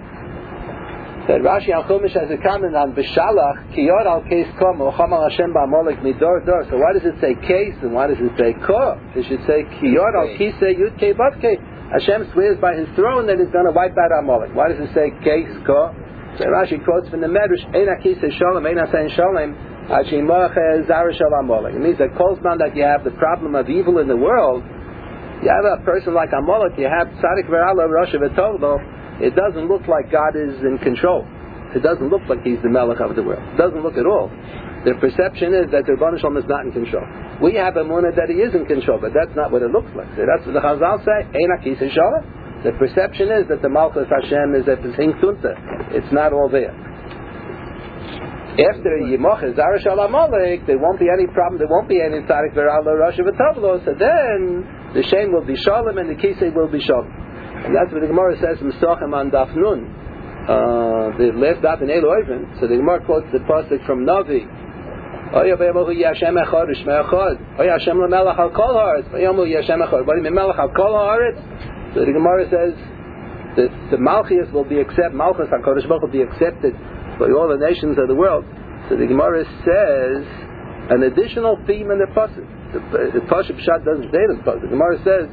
that Rashi Al Chumash has a comment on B'Shalach Kiyod Al Keis Kom Ocham Al Hashem Ba'Amolek Midor Dor. So why does it say Keis and why does it say Ko? It should say Kiyod Al Kisei Yud Kei Vav Kei. Hashem swears by his throne that he's going to wipe out Amalek. Why does it say Keis Ko? So Rashi quotes from the Medrash, Ein HaKisei Shalom, Ein HaSein Shalom, Hashimach Zara Shel Amalek. It means that Kolzman that you have the problem of evil in the world, you have a person like Amalek, you have Tzadik V'Rala, Rosh V'Tovlo, it doesn't look like God is in control. It doesn't look like he's the Melech of the world. It doesn't look at all. The perception is that the Rebbeinu Shalom is not in control. We have a munah that he is in control, but that's not what it looks like. So that's what the Chazal say, Ein HaKisei Shalom. The perception is that the Malchus Hashem is a Pesing Tunta. It's not all there. After Yimoch Zara Shel Amalek, there won't be any problem, there won't be any Tzadik V'Rala Rosh V'Tovlo, so then the Shem will be Shalom and the Kisei will be Shalom. And that's what the Gemara says in Sochem on Daf Nun. Uh, the last daf in Elu Oivin. So the Gemara quotes the pasuk from Navi. Oya ve'emohu Yashem echad u'shmei echad. Oya Hashem lemelech al kol haaretz. Ve'emohu Yashem echad. What do you mean melech al kol haaretz? So the Gemara says that the Malchus will be accepted. Malchus HaKadosh Baruch will be accepted by all the nations of the world. So the Gemara says an additional theme in the pasuk. The, the pasuk Pshat doesn't say this, but the Gemara says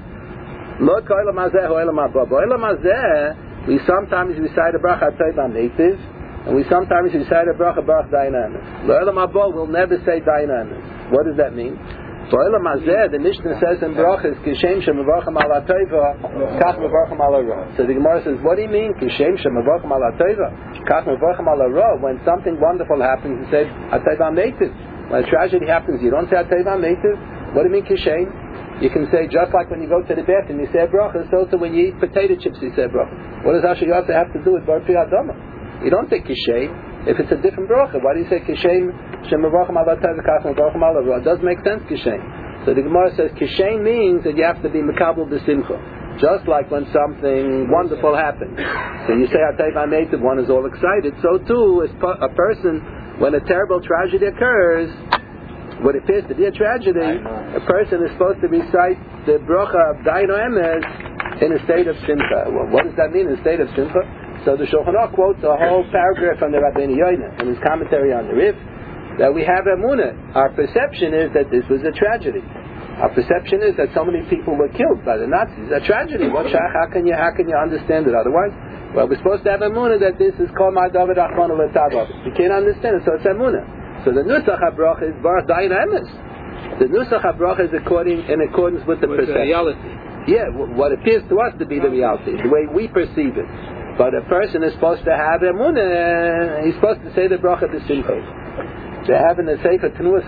Lo ka'olam hazeh ha'olam haba. Ba'olam hazeh we sometimes recite a bracha Teiva native, and we sometimes recite a bracha Baruch Dayanemes. L'olam haba will never say Dayanemes. What does that mean? Ba'olam hazeh, the Mishnah says in brachas, Kishem shemevarchem ala Teiva, kach mevarchem ala ra. So the Gemara says, what do you mean? Kishem shemevarchem ala Teiva, kach mevarchem ala ra. When something wonderful happens, you say Teiva native. When a tragedy happens, you don't say Teiva native. What do you mean Kishem? You can say, just like when you go to the bathroom, you say a bracha, so also when you eat potato chips, you say a bracha. What does Asher Yotze have to do with Bar Priyat Dama? You don't say Kishem if it's a different bracha. Why do you say Kishem, Shem Mevarchem Ala Teiva, Kach Mevarchem Ala Ra? It does make sense, Kishem. So the Gemara says, Kishem means that you have to be Mekabel B'Simcha. Just like when something wonderful happens. So you say, Ateiva Native, one is all excited. So too, as a person, when a terrible tragedy occurs, what appears to be a tragedy, a person is supposed to recite the bracha of Daino Emes in a state of simcha. Well, what does that mean, in a state of simcha? So the Shulchan Aruch quotes a whole paragraph from the Rabbeinu Yoina in his commentary on the Rif, that we have emunah. Our perception is that this was a tragedy. Our perception is that so many people were killed by the Nazis. A tragedy. What how can you how can you understand it otherwise? Well, we're supposed to have emunah that this is called my David Achman L'Tavav. You can't understand it, so it's emunah. So the Nusach HaBracha is Baruch Dayan Emes. The Nusach HaBracha is according in accordance with the with perception. The reality. Yeah, w- what appears to us to be the reality, the way we perceive it. But a person is supposed to have emunah. He's supposed to say the bracha b'simcha. They have in the Sefer Tenuas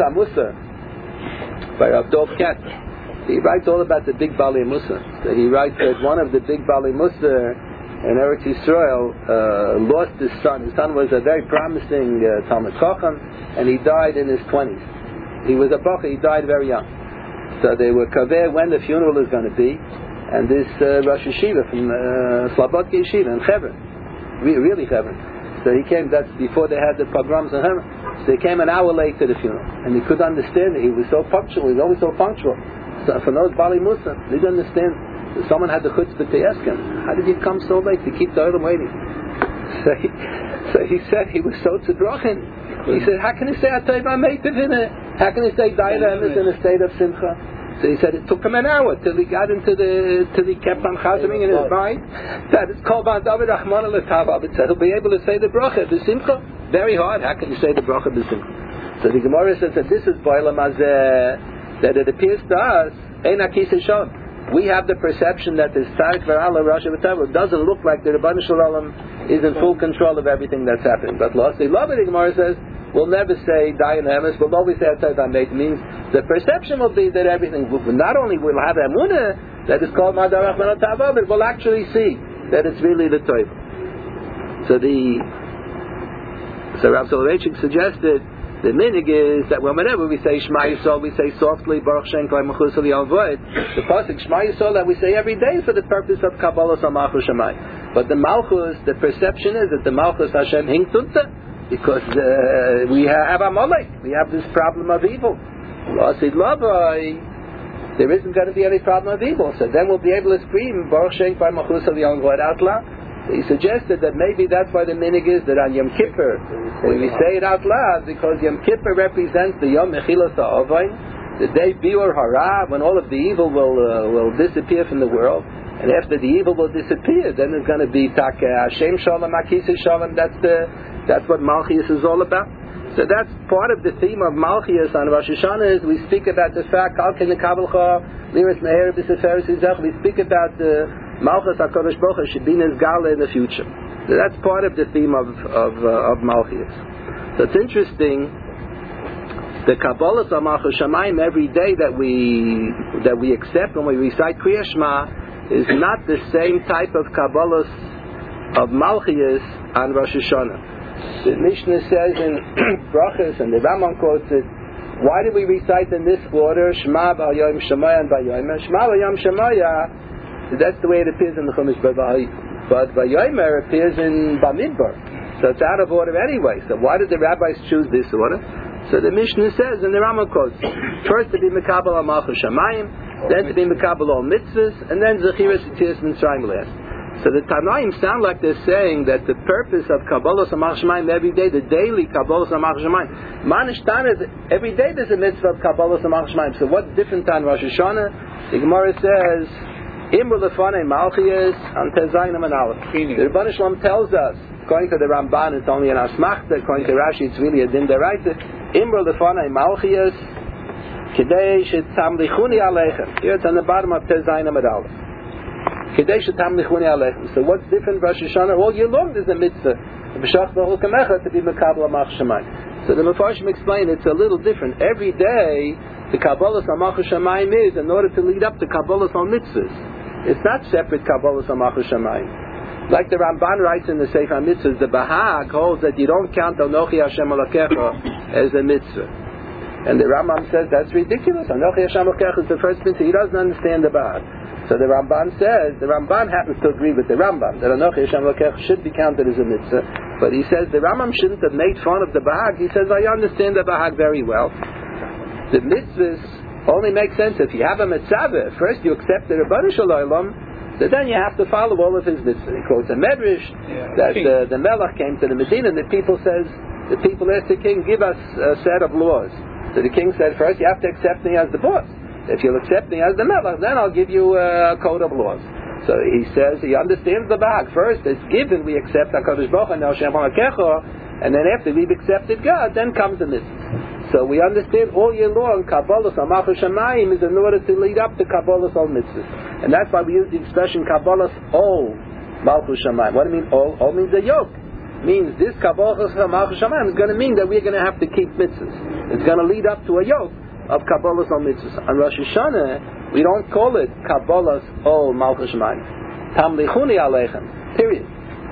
HaMusa by Rav Dov Katz. He writes all about the big Bali Musa. So he writes that one of the big Bali Musa in Eretz Yisrael uh, lost his son. His son was a very promising uh, Talmid Chacham, and he died in his twenties. He was a bacha, he died very young. So they were kaveh when the funeral is going to be, and this uh, Rosh Yeshiva from uh, Slobodka Yeshiva in Hebron, Re- really Hebron. So he came, that's before they had the pogroms in Hebron. So he came an hour late to the funeral, and he couldn't understand it. He was so punctual, he was always so punctual. So for those Bali Musa, they didn't understand. Someone had the chutzpah to ask him, how did you come so late to keep the oil waiting? So he, so he said he was so tzedrochen. He said, how can he say Atayva Meitiv in it? How can he say Daila Emes in a state of simcha? So he said it took him an hour till he got into the, till he kept on chazering in his mind that it's called Ban David Achman L'Tavav. It said he'll be able to say the bracha, the simcha. Very hard. How can you say the bracha, the simcha? So the Gemara says that this is Ba'olam Hazeh, that it appears to us, Ein HaKisei Shalom. We have the perception that this Tarik V'Ala Rosh Hashanah doesn't look like the Rebbeinu Shalom is in full control of everything that's happening. But Los the Gemara says we'll never say Dayan Emes, we'll always say Atayv Amet. Means the perception will be that everything, not only will have emunah that is called Madar Rachman Tava, but we'll actually see that it's really the Toiv. So the so Rav Soloveitchik suggested the minig is that whenever we say Shema Yisrael, we say softly Baruch Shem Klai Mechus Li Alvoid. The pasuk Shema Yisrael that we say every day for the purpose of Kabbalah Samachus Shemai. But the Malchus, the perception is that the Malchus Hashem Hinktunta, because uh, we have Amalek, we have this problem of evil. Lasid Labai, there isn't going to be any problem of evil. So then we'll be able to scream Baruch Shem Klai Mechus Li Alvoid out loud. He suggested that maybe that's why the minig is that on Yom Kippur, when we say it out loud, because Yom Kippur represents the Yom Mechilas HaAvayin, the day Biur Hara, when all of the evil will uh, will disappear from the world, and after the evil will disappear, then there's going to be Tak Hashem Shalom, HaKisei Shalom. That's the that's what Malchus is all about. So that's part of the theme of Malchus on Rosh Hashanah. Is we speak about the fact Al Ken Kabelcha Liras Meher B'Seferes Yizach. We speak about the Malchus HaKadosh Baruch Hu should be in his gala in the future. So that's part of the theme of of, uh, of Malchus. So it's interesting. The Kabbalah of Malchus Shamayim every day that we that we accept when we recite Kriya Shema is not the same type of Kabbalah of Malchus on Rosh Hashanah. The Mishnah says in Brachas, and the Rambam quotes it, why do we recite in this order Shema B'Yom Shemaya and B'Yom Shema B'Yom Shemaya That's the way it appears in the Chumash. But but Vayomer appears in Bamidbar. So it's out of order anyway. So why did the rabbis choose this order? So the Mishnah says in the Rambam quotes, first to be Mekabel al Malchus Shamayim, then to be Mekabel al Mitzvahs, and then Zechiras Yitzias Mitzrayim last. So the Tanaim sound like they're saying that the purpose of Kabbalah Malchus Shamayim every day, the daily Kabbalah Malchus Shamayim, Manishtan is every day there's a mitzvah of Kabbalah Malchus Shamayim. So what's different on Rosh Hashanah? The Gemara says, Imru Lefanei Malchias and Tezayim and Aleph. The Rebbeinu Shalom tells us, according to the Ramban, it's only an asmachta. According to Rashi, it's really a din deraita. Imro lefanei malchias, kedei shetamlichuni aleichem. Here it's on the bottom of Tezayin Amud Aleph. Kedei shetamlichuni aleichem. So what's different Rosh Hashanah? All year long there's a mitzvah. B'shach v'chol kamecha to be mekabel Malchus Shamayim. So the Mefarshim explain it's a little different. Every day the Kabbalah Malchus Shamayim is in order to lead up to Kabbalah al Mitzvahs. It's not separate Kabbalah Malchus Shamayim. Like the Ramban writes in the Sefer Mitzvahs, the Bahag holds that you don't count Anochi Hashem Elokecha as a mitzvah. And the Rambam says that's ridiculous. Anochi Hashem Elokecha is the first mitzvah. He doesn't understand the Bahag. So the Ramban says, the Ramban happens to agree with the Rambam, that Anochi Hashem Elokecha should be counted as a mitzvah. But he says the Rambam shouldn't have made fun of the Bahag. He says, I understand the Bahag very well. The mitzvahs only make sense if you have a mitzvah. First you accept the Rebbeinu Shalom, so then you have to follow all of his mitzvahs. He quotes a medrash yeah, that uh, the Melech came to the Medina, and the people says, the people asked the king, give us a set of laws. So the king said, first you have to accept me as the boss. If you'll accept me as the Melech, then I'll give you a code of laws. So he says, he understands the Bahag. First, it's given we accept HaKadosh Baruch Hu and Hashem HaKecha, and then after we've accepted God, then comes the mitzvah. So we understand all year long, Kabbalah Malchus Shamayim is in order to lead up to Kabbalah al Mitzvahs. And that's why we use the expression Kabbalah Ol Malchus Shamayim. What do you mean Ol? Ol means a yoke. Means this Kabbalah Malchus Shamayim is going to mean that we're going to have to keep mitzvahs. It's going to lead up to a yoke of Kabbalah al Mitzvahs. On Rosh Hashanah, we don't call it Kabbalah Ol Malchus Shamayim. Tamlichuni Aleichem. Period.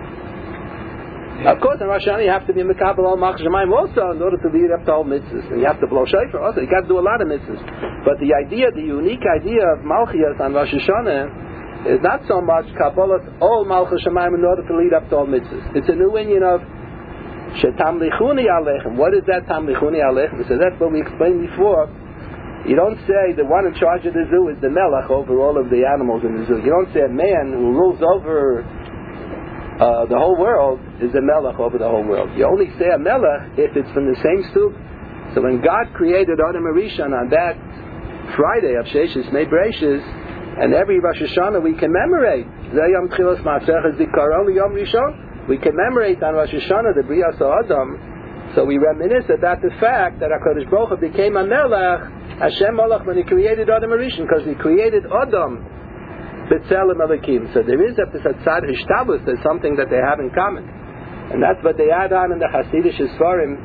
Yeah. Of course, in Rosh Hashanah you have to be Mekabel al Malchus Shamayim also in order to lead up to all mitzvahs. And you have to blow shofar also. You got to do a lot of mitzvahs. But the idea, the unique idea of Malchias on Rosh Hashanah is not so much Kabbalah all Malchus Shamayim in order to lead up to all mitzvahs. It's a new union of Shetamlichuni Aleichem. What is that Tamlichuni Aleichem? So that's what we explained before. You don't say the one in charge of the zoo is the Melech over all of the animals in the zoo. You don't say a man who rules over Uh, the whole world is a melech over the whole world. You only say a melech if it's from the same stoop. So when God created Adam Rishon on that Friday of Sheshis Mei Bereishis, and every Rosh Hashanah we commemorate Yom Tchilas Ma'aseh Zikaron Yom Rishon. We commemorate on Rosh Hashanah the Brias Adam. So we reminisce about the fact that HaKadosh Baruch Hu became a melech, Hashem Malach, when He created Adam Rishon, because He created Adam. B'Tselem Elokim. So there is a Tzad Hishtabus, there's something that they have in common. And that's what they add on in the Hasidic Sfarim.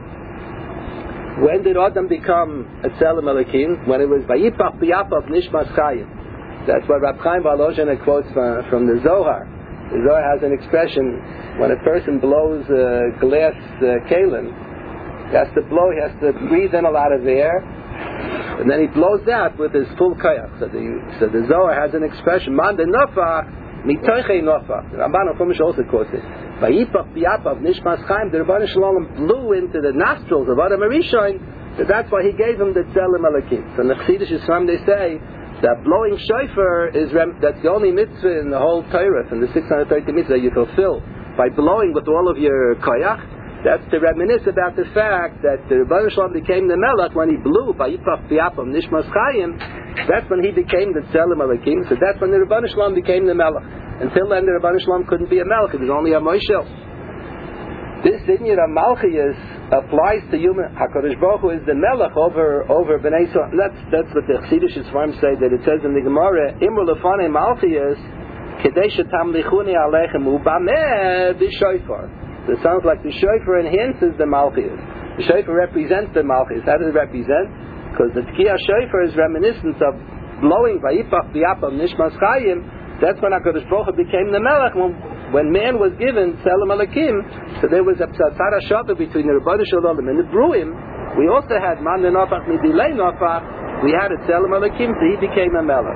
When did Adam become a Tzelem Elokim? When it was Vayipach B'Yapav Nishmas Chayim. That's what Rab Chaim Volozhin quotes from, from the Zohar. The Zohar has an expression, when a person blows a glass uh, kalim, he has to blow, he has to breathe in a lot of air, and then he blows that with his full koyach. So the so the Zohar has an expression, man de nofach mitochei nofach. The Ramban Chumash also quotes it. Vayipach b'yapav nishmas chaim. The Rebbeinu Shalom blew into the nostrils of Adam Rishon. So that's why he gave him the tzelem elokim. So in the Chassidish Yisrael they say that blowing shofar is rem- that's the only mitzvah in the whole Torah, from the six hundred thirty mitzvahs that you fulfill by blowing with all of your koyach. That's to reminisce about the fact that the Rebbeinu Shalom became the Melech when he blew by Yipach B'Yapam Nishmas Chayim. That's when he became the Tzelem Elokim. So that's when the Rebbeinu Shalom became the Melech. Until then, the Rebbeinu Shalom couldn't be a Melech; it was only a Moshel. This inyan of Malchias applies to human. Hakadosh Baruch Hu is the Melech over over Bnei Yisrael. That's that's what the Chassidish Sfarim say. That it says in the Gemara, Imru Lefanei Malchias Kedei Shetamlichuni Aleichem Ubameh B'Shofar. It sounds like the shofar enhances the malchias. The shofar represents the malchias. How does it represent? Because the tkiyah shofar is reminiscent of blowing vayipach b'yapav nishmas chayim. That's when HaKadosh Baruch Hu became the melech. When, when man was given tzelem elokim, so there was a psatzar hashava between the Rebbeinu Shalom and the Bruim. We also had man denofach midilei nofach. We had a tzelem elokim, so he became a melech.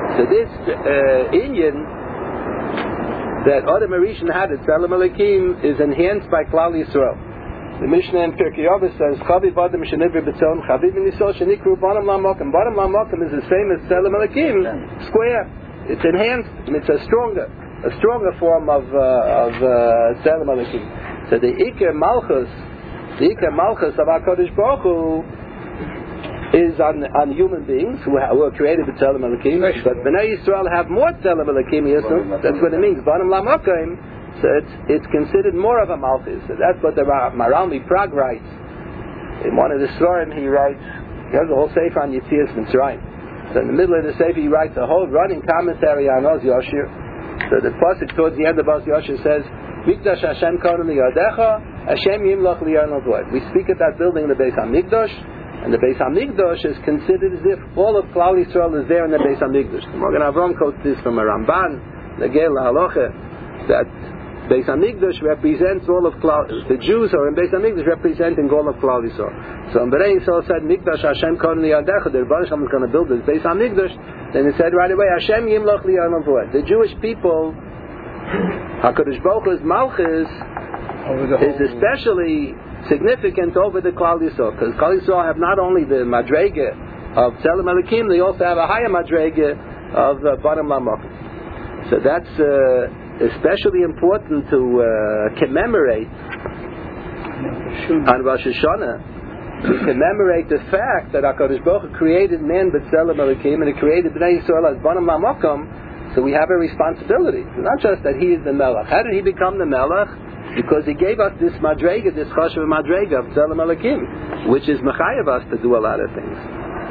So this uh, Inyan that Adam Arishan had at Tzelem Elokim is enhanced by Klal Yisrael. The Mishnah in Pirkei Avos says, Chaviv Adam Shenivri B'Tzelem, Chaviv Nisol Shenikru Bottom Lamokim. Bottom Lamokim is the same as Tzelem Elokim, square. It's enhanced, and it's a stronger, a stronger form of uh, of Tzelem Elokim. So the Iker Malchus, the Iker Malchus of HaKadosh Baruch Hu is on, on human beings who, ha- who are created with Tzelem Elokim, but Bnei Yisrael have more Tzelem Elokim, that's what it means, Bottom Lamokim, so it's, it's considered more of a Malchus. So that's what the Maralmi Prague writes. In one of the Svarim he writes, he has a whole Sefer on Yetzias Mitzrayim. So in the middle of the Sefer he writes a whole running commentary on Oz Yoshir. So the pasuk towards the end of Oz Yoshir says, Mikdash Hashem Kodem Liyadecha, Hashem Yimloch Liyan Avoid. We speak at that building in the Beis HaMikdash, and the Beis HaMikdash is considered as if all of Klal Yisrael is there in the Beis HaMikdash. Morgan Avram quotes this from a Ramban, the Gel HaHalocha, that Beis HaMikdash represents all of Klal, the Jews are in Beis HaMikdash representing all of Klal Yisrael. So when Bnei Yisrael said, Mikdash Hashem Kodem Liyadecha, the Rebbe Shalom is going to build this Beis HaMikdash, then it said right away, Hashem Yimloch Liyan Avoid. The Jewish people, HaKadosh Baruch Hu's Malchus is especially significant over the Klal Yisrael, because Klal Yisrael have not only the Madrega of Tzelem Elokim, they also have a higher Madrega of uh, Bottom Lamokim. So that's uh, especially important to uh, commemorate on Rosh Hashanah, to commemorate the fact that HaKadosh Baruch Hu created man but Tzelem Elokim, and He created Bnei Yisrael as Bottom Lamokim. So we have a responsibility. It's not just that He is the Melech. How did He become the Melech? Because He gave us this Madrega, this Chashav Madrega of Tzelem Elokim, which is Mechayev us to do a lot of things.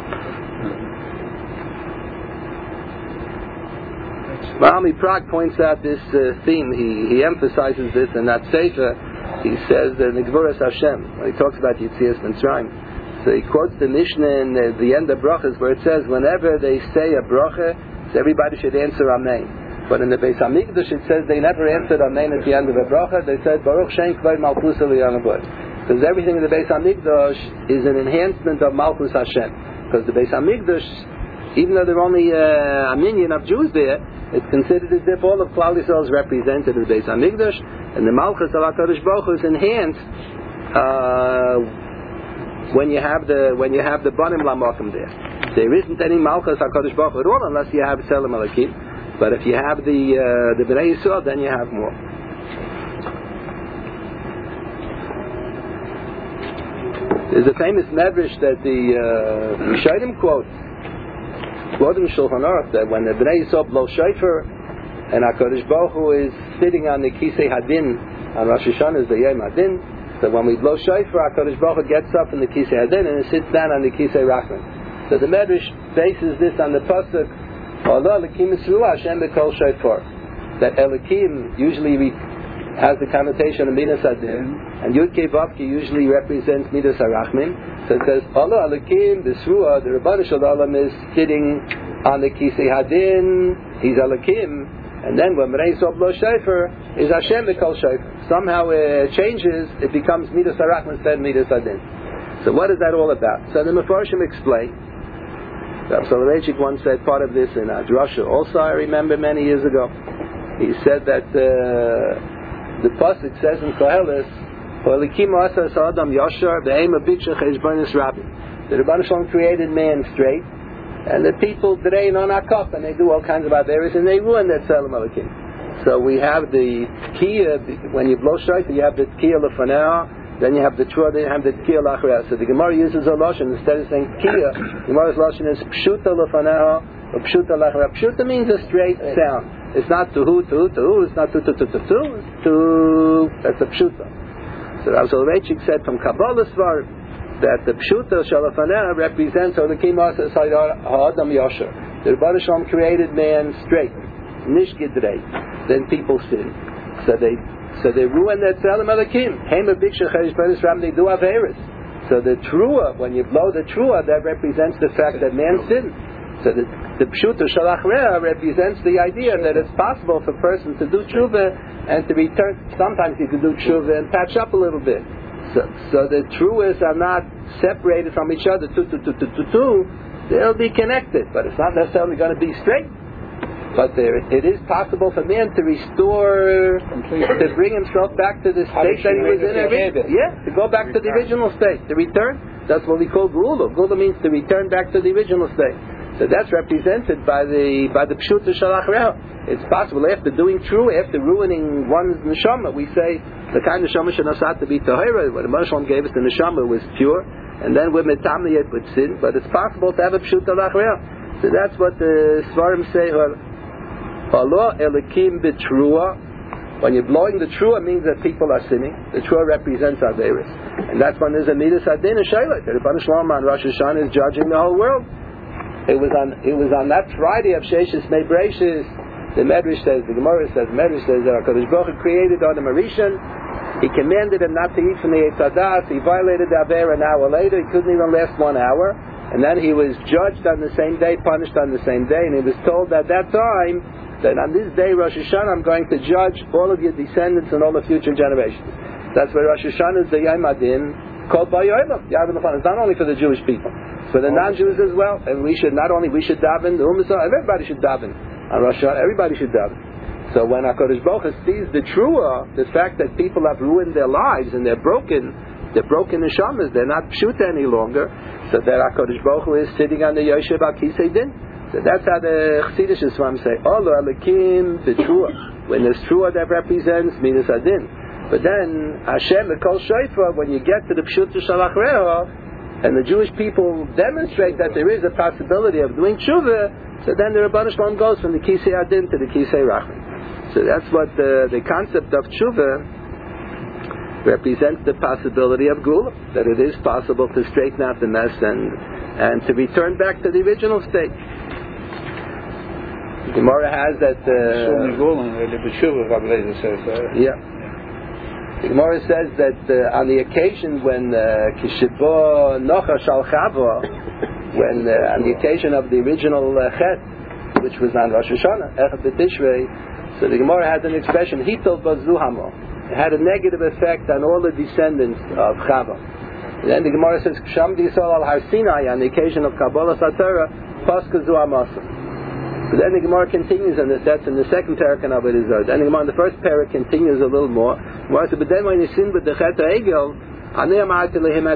Mahalmi Prague points out this uh, theme. He, he emphasizes this in that Sefer. He says that Nigvuras Hashem, when he talks about Yetzias Mitzrayim. So he quotes the Mishnah in uh, the end of Brachas, where it says, whenever they say a bracha, so everybody should answer Amen. But in the Beis HaMikdash it says they never answered Amen at the end of a bracha. They said Baruch Shem Kvod Malchus Liyan Avoid. Because everything in the Beis HaMikdash is an enhancement of Malchus Hashem. Because the Beis HaMikdash, even though there are only uh, a minion of Jews there, it's considered as if all of Klal Yisrael is represented in the Beis HaMikdash, and the Malchus of HaKadosh Baruch Hu is enhanced uh, when you have the when you have the Banim Lamokim there. There isn't any Malchus HaKadosh Baruch Hu at all unless you have Tzelem Elokim. But if you have the uh, the Bnei Yisrael, then you have more. There's a famous medrash that the uh, Rishonim quote, quote in Shulchan Aruch, that when the Bnei Yisrael blow shofar, and HaKadosh Baruch Hu is sitting on the Kisei Hadin, on Rosh Hashanah is the Yom Hadin, so when we blow shofar, HaKadosh Baruch Hu gets up in the Kisei Hadin and sits down on the Kisei Rachman. So the medrash bases this on the pasuk, although Elokim Yisru Hashem B'Kol Shofar, that Elokim usually re- has the connotation of Midas Adin, and Yud Kei Vav Kei usually represents Midas Arachmin. So it says, although Elokim B'Sruah, the Rebbeinu Shalom is sitting on the Kisei Hadin, he's Elokim, and then when Bnei Yisrael blow Shofar, is Hashem B'Kol Shofar. Somehow it changes, it becomes Midas Arachmin instead of Midas Adin. So what is that all about? So the Mefarshim explain. Rav Soloveitchik once said part of this in a drasha also, I remember many years ago. He said that uh, the pasuk says in Koheles, "Elikim asas adam yashar ve'em abiksha cheshbonis rabbi." The Rebbeinu Shalom created man straight, and the people drain on akaf and they do all kinds of averis and they ruin that Tzelem Elokim. So we have the tkiyah when you blow shofar, you have the tkiyah lefanah. Then you have the Trua, then you have the Tkiyah Lachreah. So the Gemara uses a Lashon, instead of saying Tkiyah, the Gemara's Lashon is Pshuta Lefaneha, or Pshuta Lachreah. Pshuta means a straight sound. It's not Tuhu, Tuhu, Tuhu, it's not Tu, Tu, Tu, Tu, Tu, it's Tu, that's a Pshuta. So Rav Soloveitchik said from Kabbalah Svar, that the Pshuta Shalafaneha represents, or the Kimas Ha'adam Yasher. The Rebbeinu Shalom created man straight, Nishgidrei, then people sin. So they So they ruin that Tzelem Elokim. They do Averis. So the Trua, when you blow the Trua, that represents the fact that man sinned. So the, the Pshuta Shalach Re'ah represents the idea that it's possible for a person to do Tshuva and to return. Sometimes you can do Tshuva and patch up a little bit. So, so the Truas are not separated from each other. Two, two, two, two, two, two. They'll be connected, but it's not necessarily going to be straight. But there, it is possible for man to restore, to bring himself back to the state that he was in. Every, yeah, to go back to the original state, to return. That's what we call Gula. Gula means to return back to the original state. So that's represented by the by the Pshuta Shalach Reha. It's possible after doing true, after ruining one's neshama, we say the kind of neshama should not to be tahira. When the Moshe gave us the neshama was pure, and then we're metamli it with sin. But it's possible to have a Pshuta Shalach Reha. So that's what the Svarim say. Allah Elikim B'Trua. When you're blowing the Trua, means that people are sinning. The Trua represents Averis, and that's when there's a Midas Adin and Shayla. The Rebbeinu Shalom on Rosh Hashanah is judging the whole world. It was on it was on that Friday of Sheshes Mei Breishis. The Medrash says, the Gemara says, the Medrash says that HaKadosh Baruch Hu created Adam Arishan. He commanded him not to eat from the Eitz Hadas. He violated the Aver an hour later. He couldn't even last one hour. And then he was judged on the same day, punished on the same day. And he was told at that time that on this day, Rosh Hashanah, I'm going to judge all of your descendants and all the future generations. That's why Rosh Hashanah is the Yom Adin called by Yoilam. It's not only for the Jewish people. It's for the non-Jews as well. And we should not only, we should daven, the Ummah, everybody should daven. On Rosh Hashanah, everybody should daven. So when HaKadosh Baruch Hu sees the Trua, the fact that people have ruined their lives and they're broken, they're broken neshamas, they're not pshuta any longer, so that HaKadosh Baruch Hu is sitting on the Yoshev HaKisei Din. So that's how the Chassidish Islam say, Olo Alekim, the Trua. When there's Trua that represents Midas Adin. But then, Hashem, the Kol Shofar, when you get to the Pshuta Shalach Reha, and the Jewish people demonstrate that there is a possibility of doing tshuva, so then the Rebbeinu Shalom goes from the Kisei Adin to the Kisei Rachman. So that's what the, the concept of tshuva represents, the possibility of Gula, that it is possible to straighten out the mess and and to return back to the original state. The Gemara has that. Uh, yeah. The Gemara says that uh, on the occasion when Kishibo Nocha Shal Chava, when uh, on the occasion of the original uh, Chet, which was on Rosh Hashanah, Echad B'Tishrei, so the Gemara had an expression, Hitol Bazuhamo. It had a negative effect on all the descendants of Chava. And then the Gemara says, Sham D'Yisrael al Har Sinai, on the occasion of Kabbalah Satara, Paska Zu Amasa. But then the Gemara continues, and that's in the second parakan of it is there. Then the Gemara in the first parak continues a little more. Gemara says, but then when you sin with the Chet HaEgel, I thought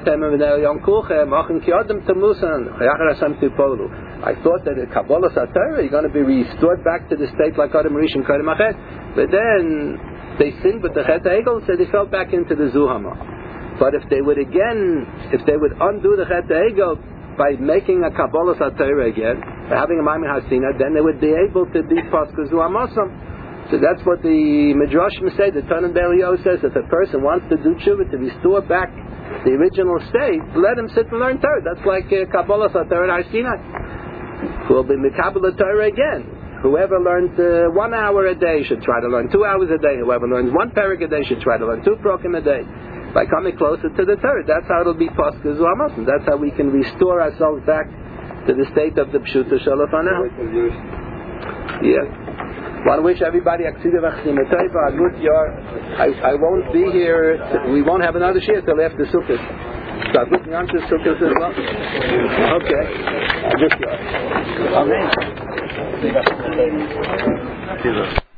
that in Kabbalah Satara you're going to be restored back to the state like Adam Rishon Kadem Achet. But then they sinned with the Chet HaEgel, so they fell back into the Zuhama. But if they would again, if they would undo the Chet HaEgel by making a Kabbalah Satara again, by having a Maimon Hasina, then they would be able to be Paskazu Amasam. So that's what the Midrashim say. The Tanan Belio says that if a person wants to do tshuva to restore back the original state, let him sit and learn Torah. That's like uh, Kabbalah Satara and Har Sinai. Who will be Mikabbalah Torah again. Whoever learned uh, one hour a day should try to learn two hours a day. Whoever learns one parak a day should try to learn two prokim a day. By coming closer to the Torah, that's how it'll be Paska Zu Amasim. That's how we can restore ourselves back to the state of the Pshuta Shalafanah. Yeah. I want to wish everybody Aksidah V'Chsima Tova, a good year. I, I won't be here, we won't have another shir till after Sukkot. So I'm looking on to Sukkot as well. Okay. Just, Amen.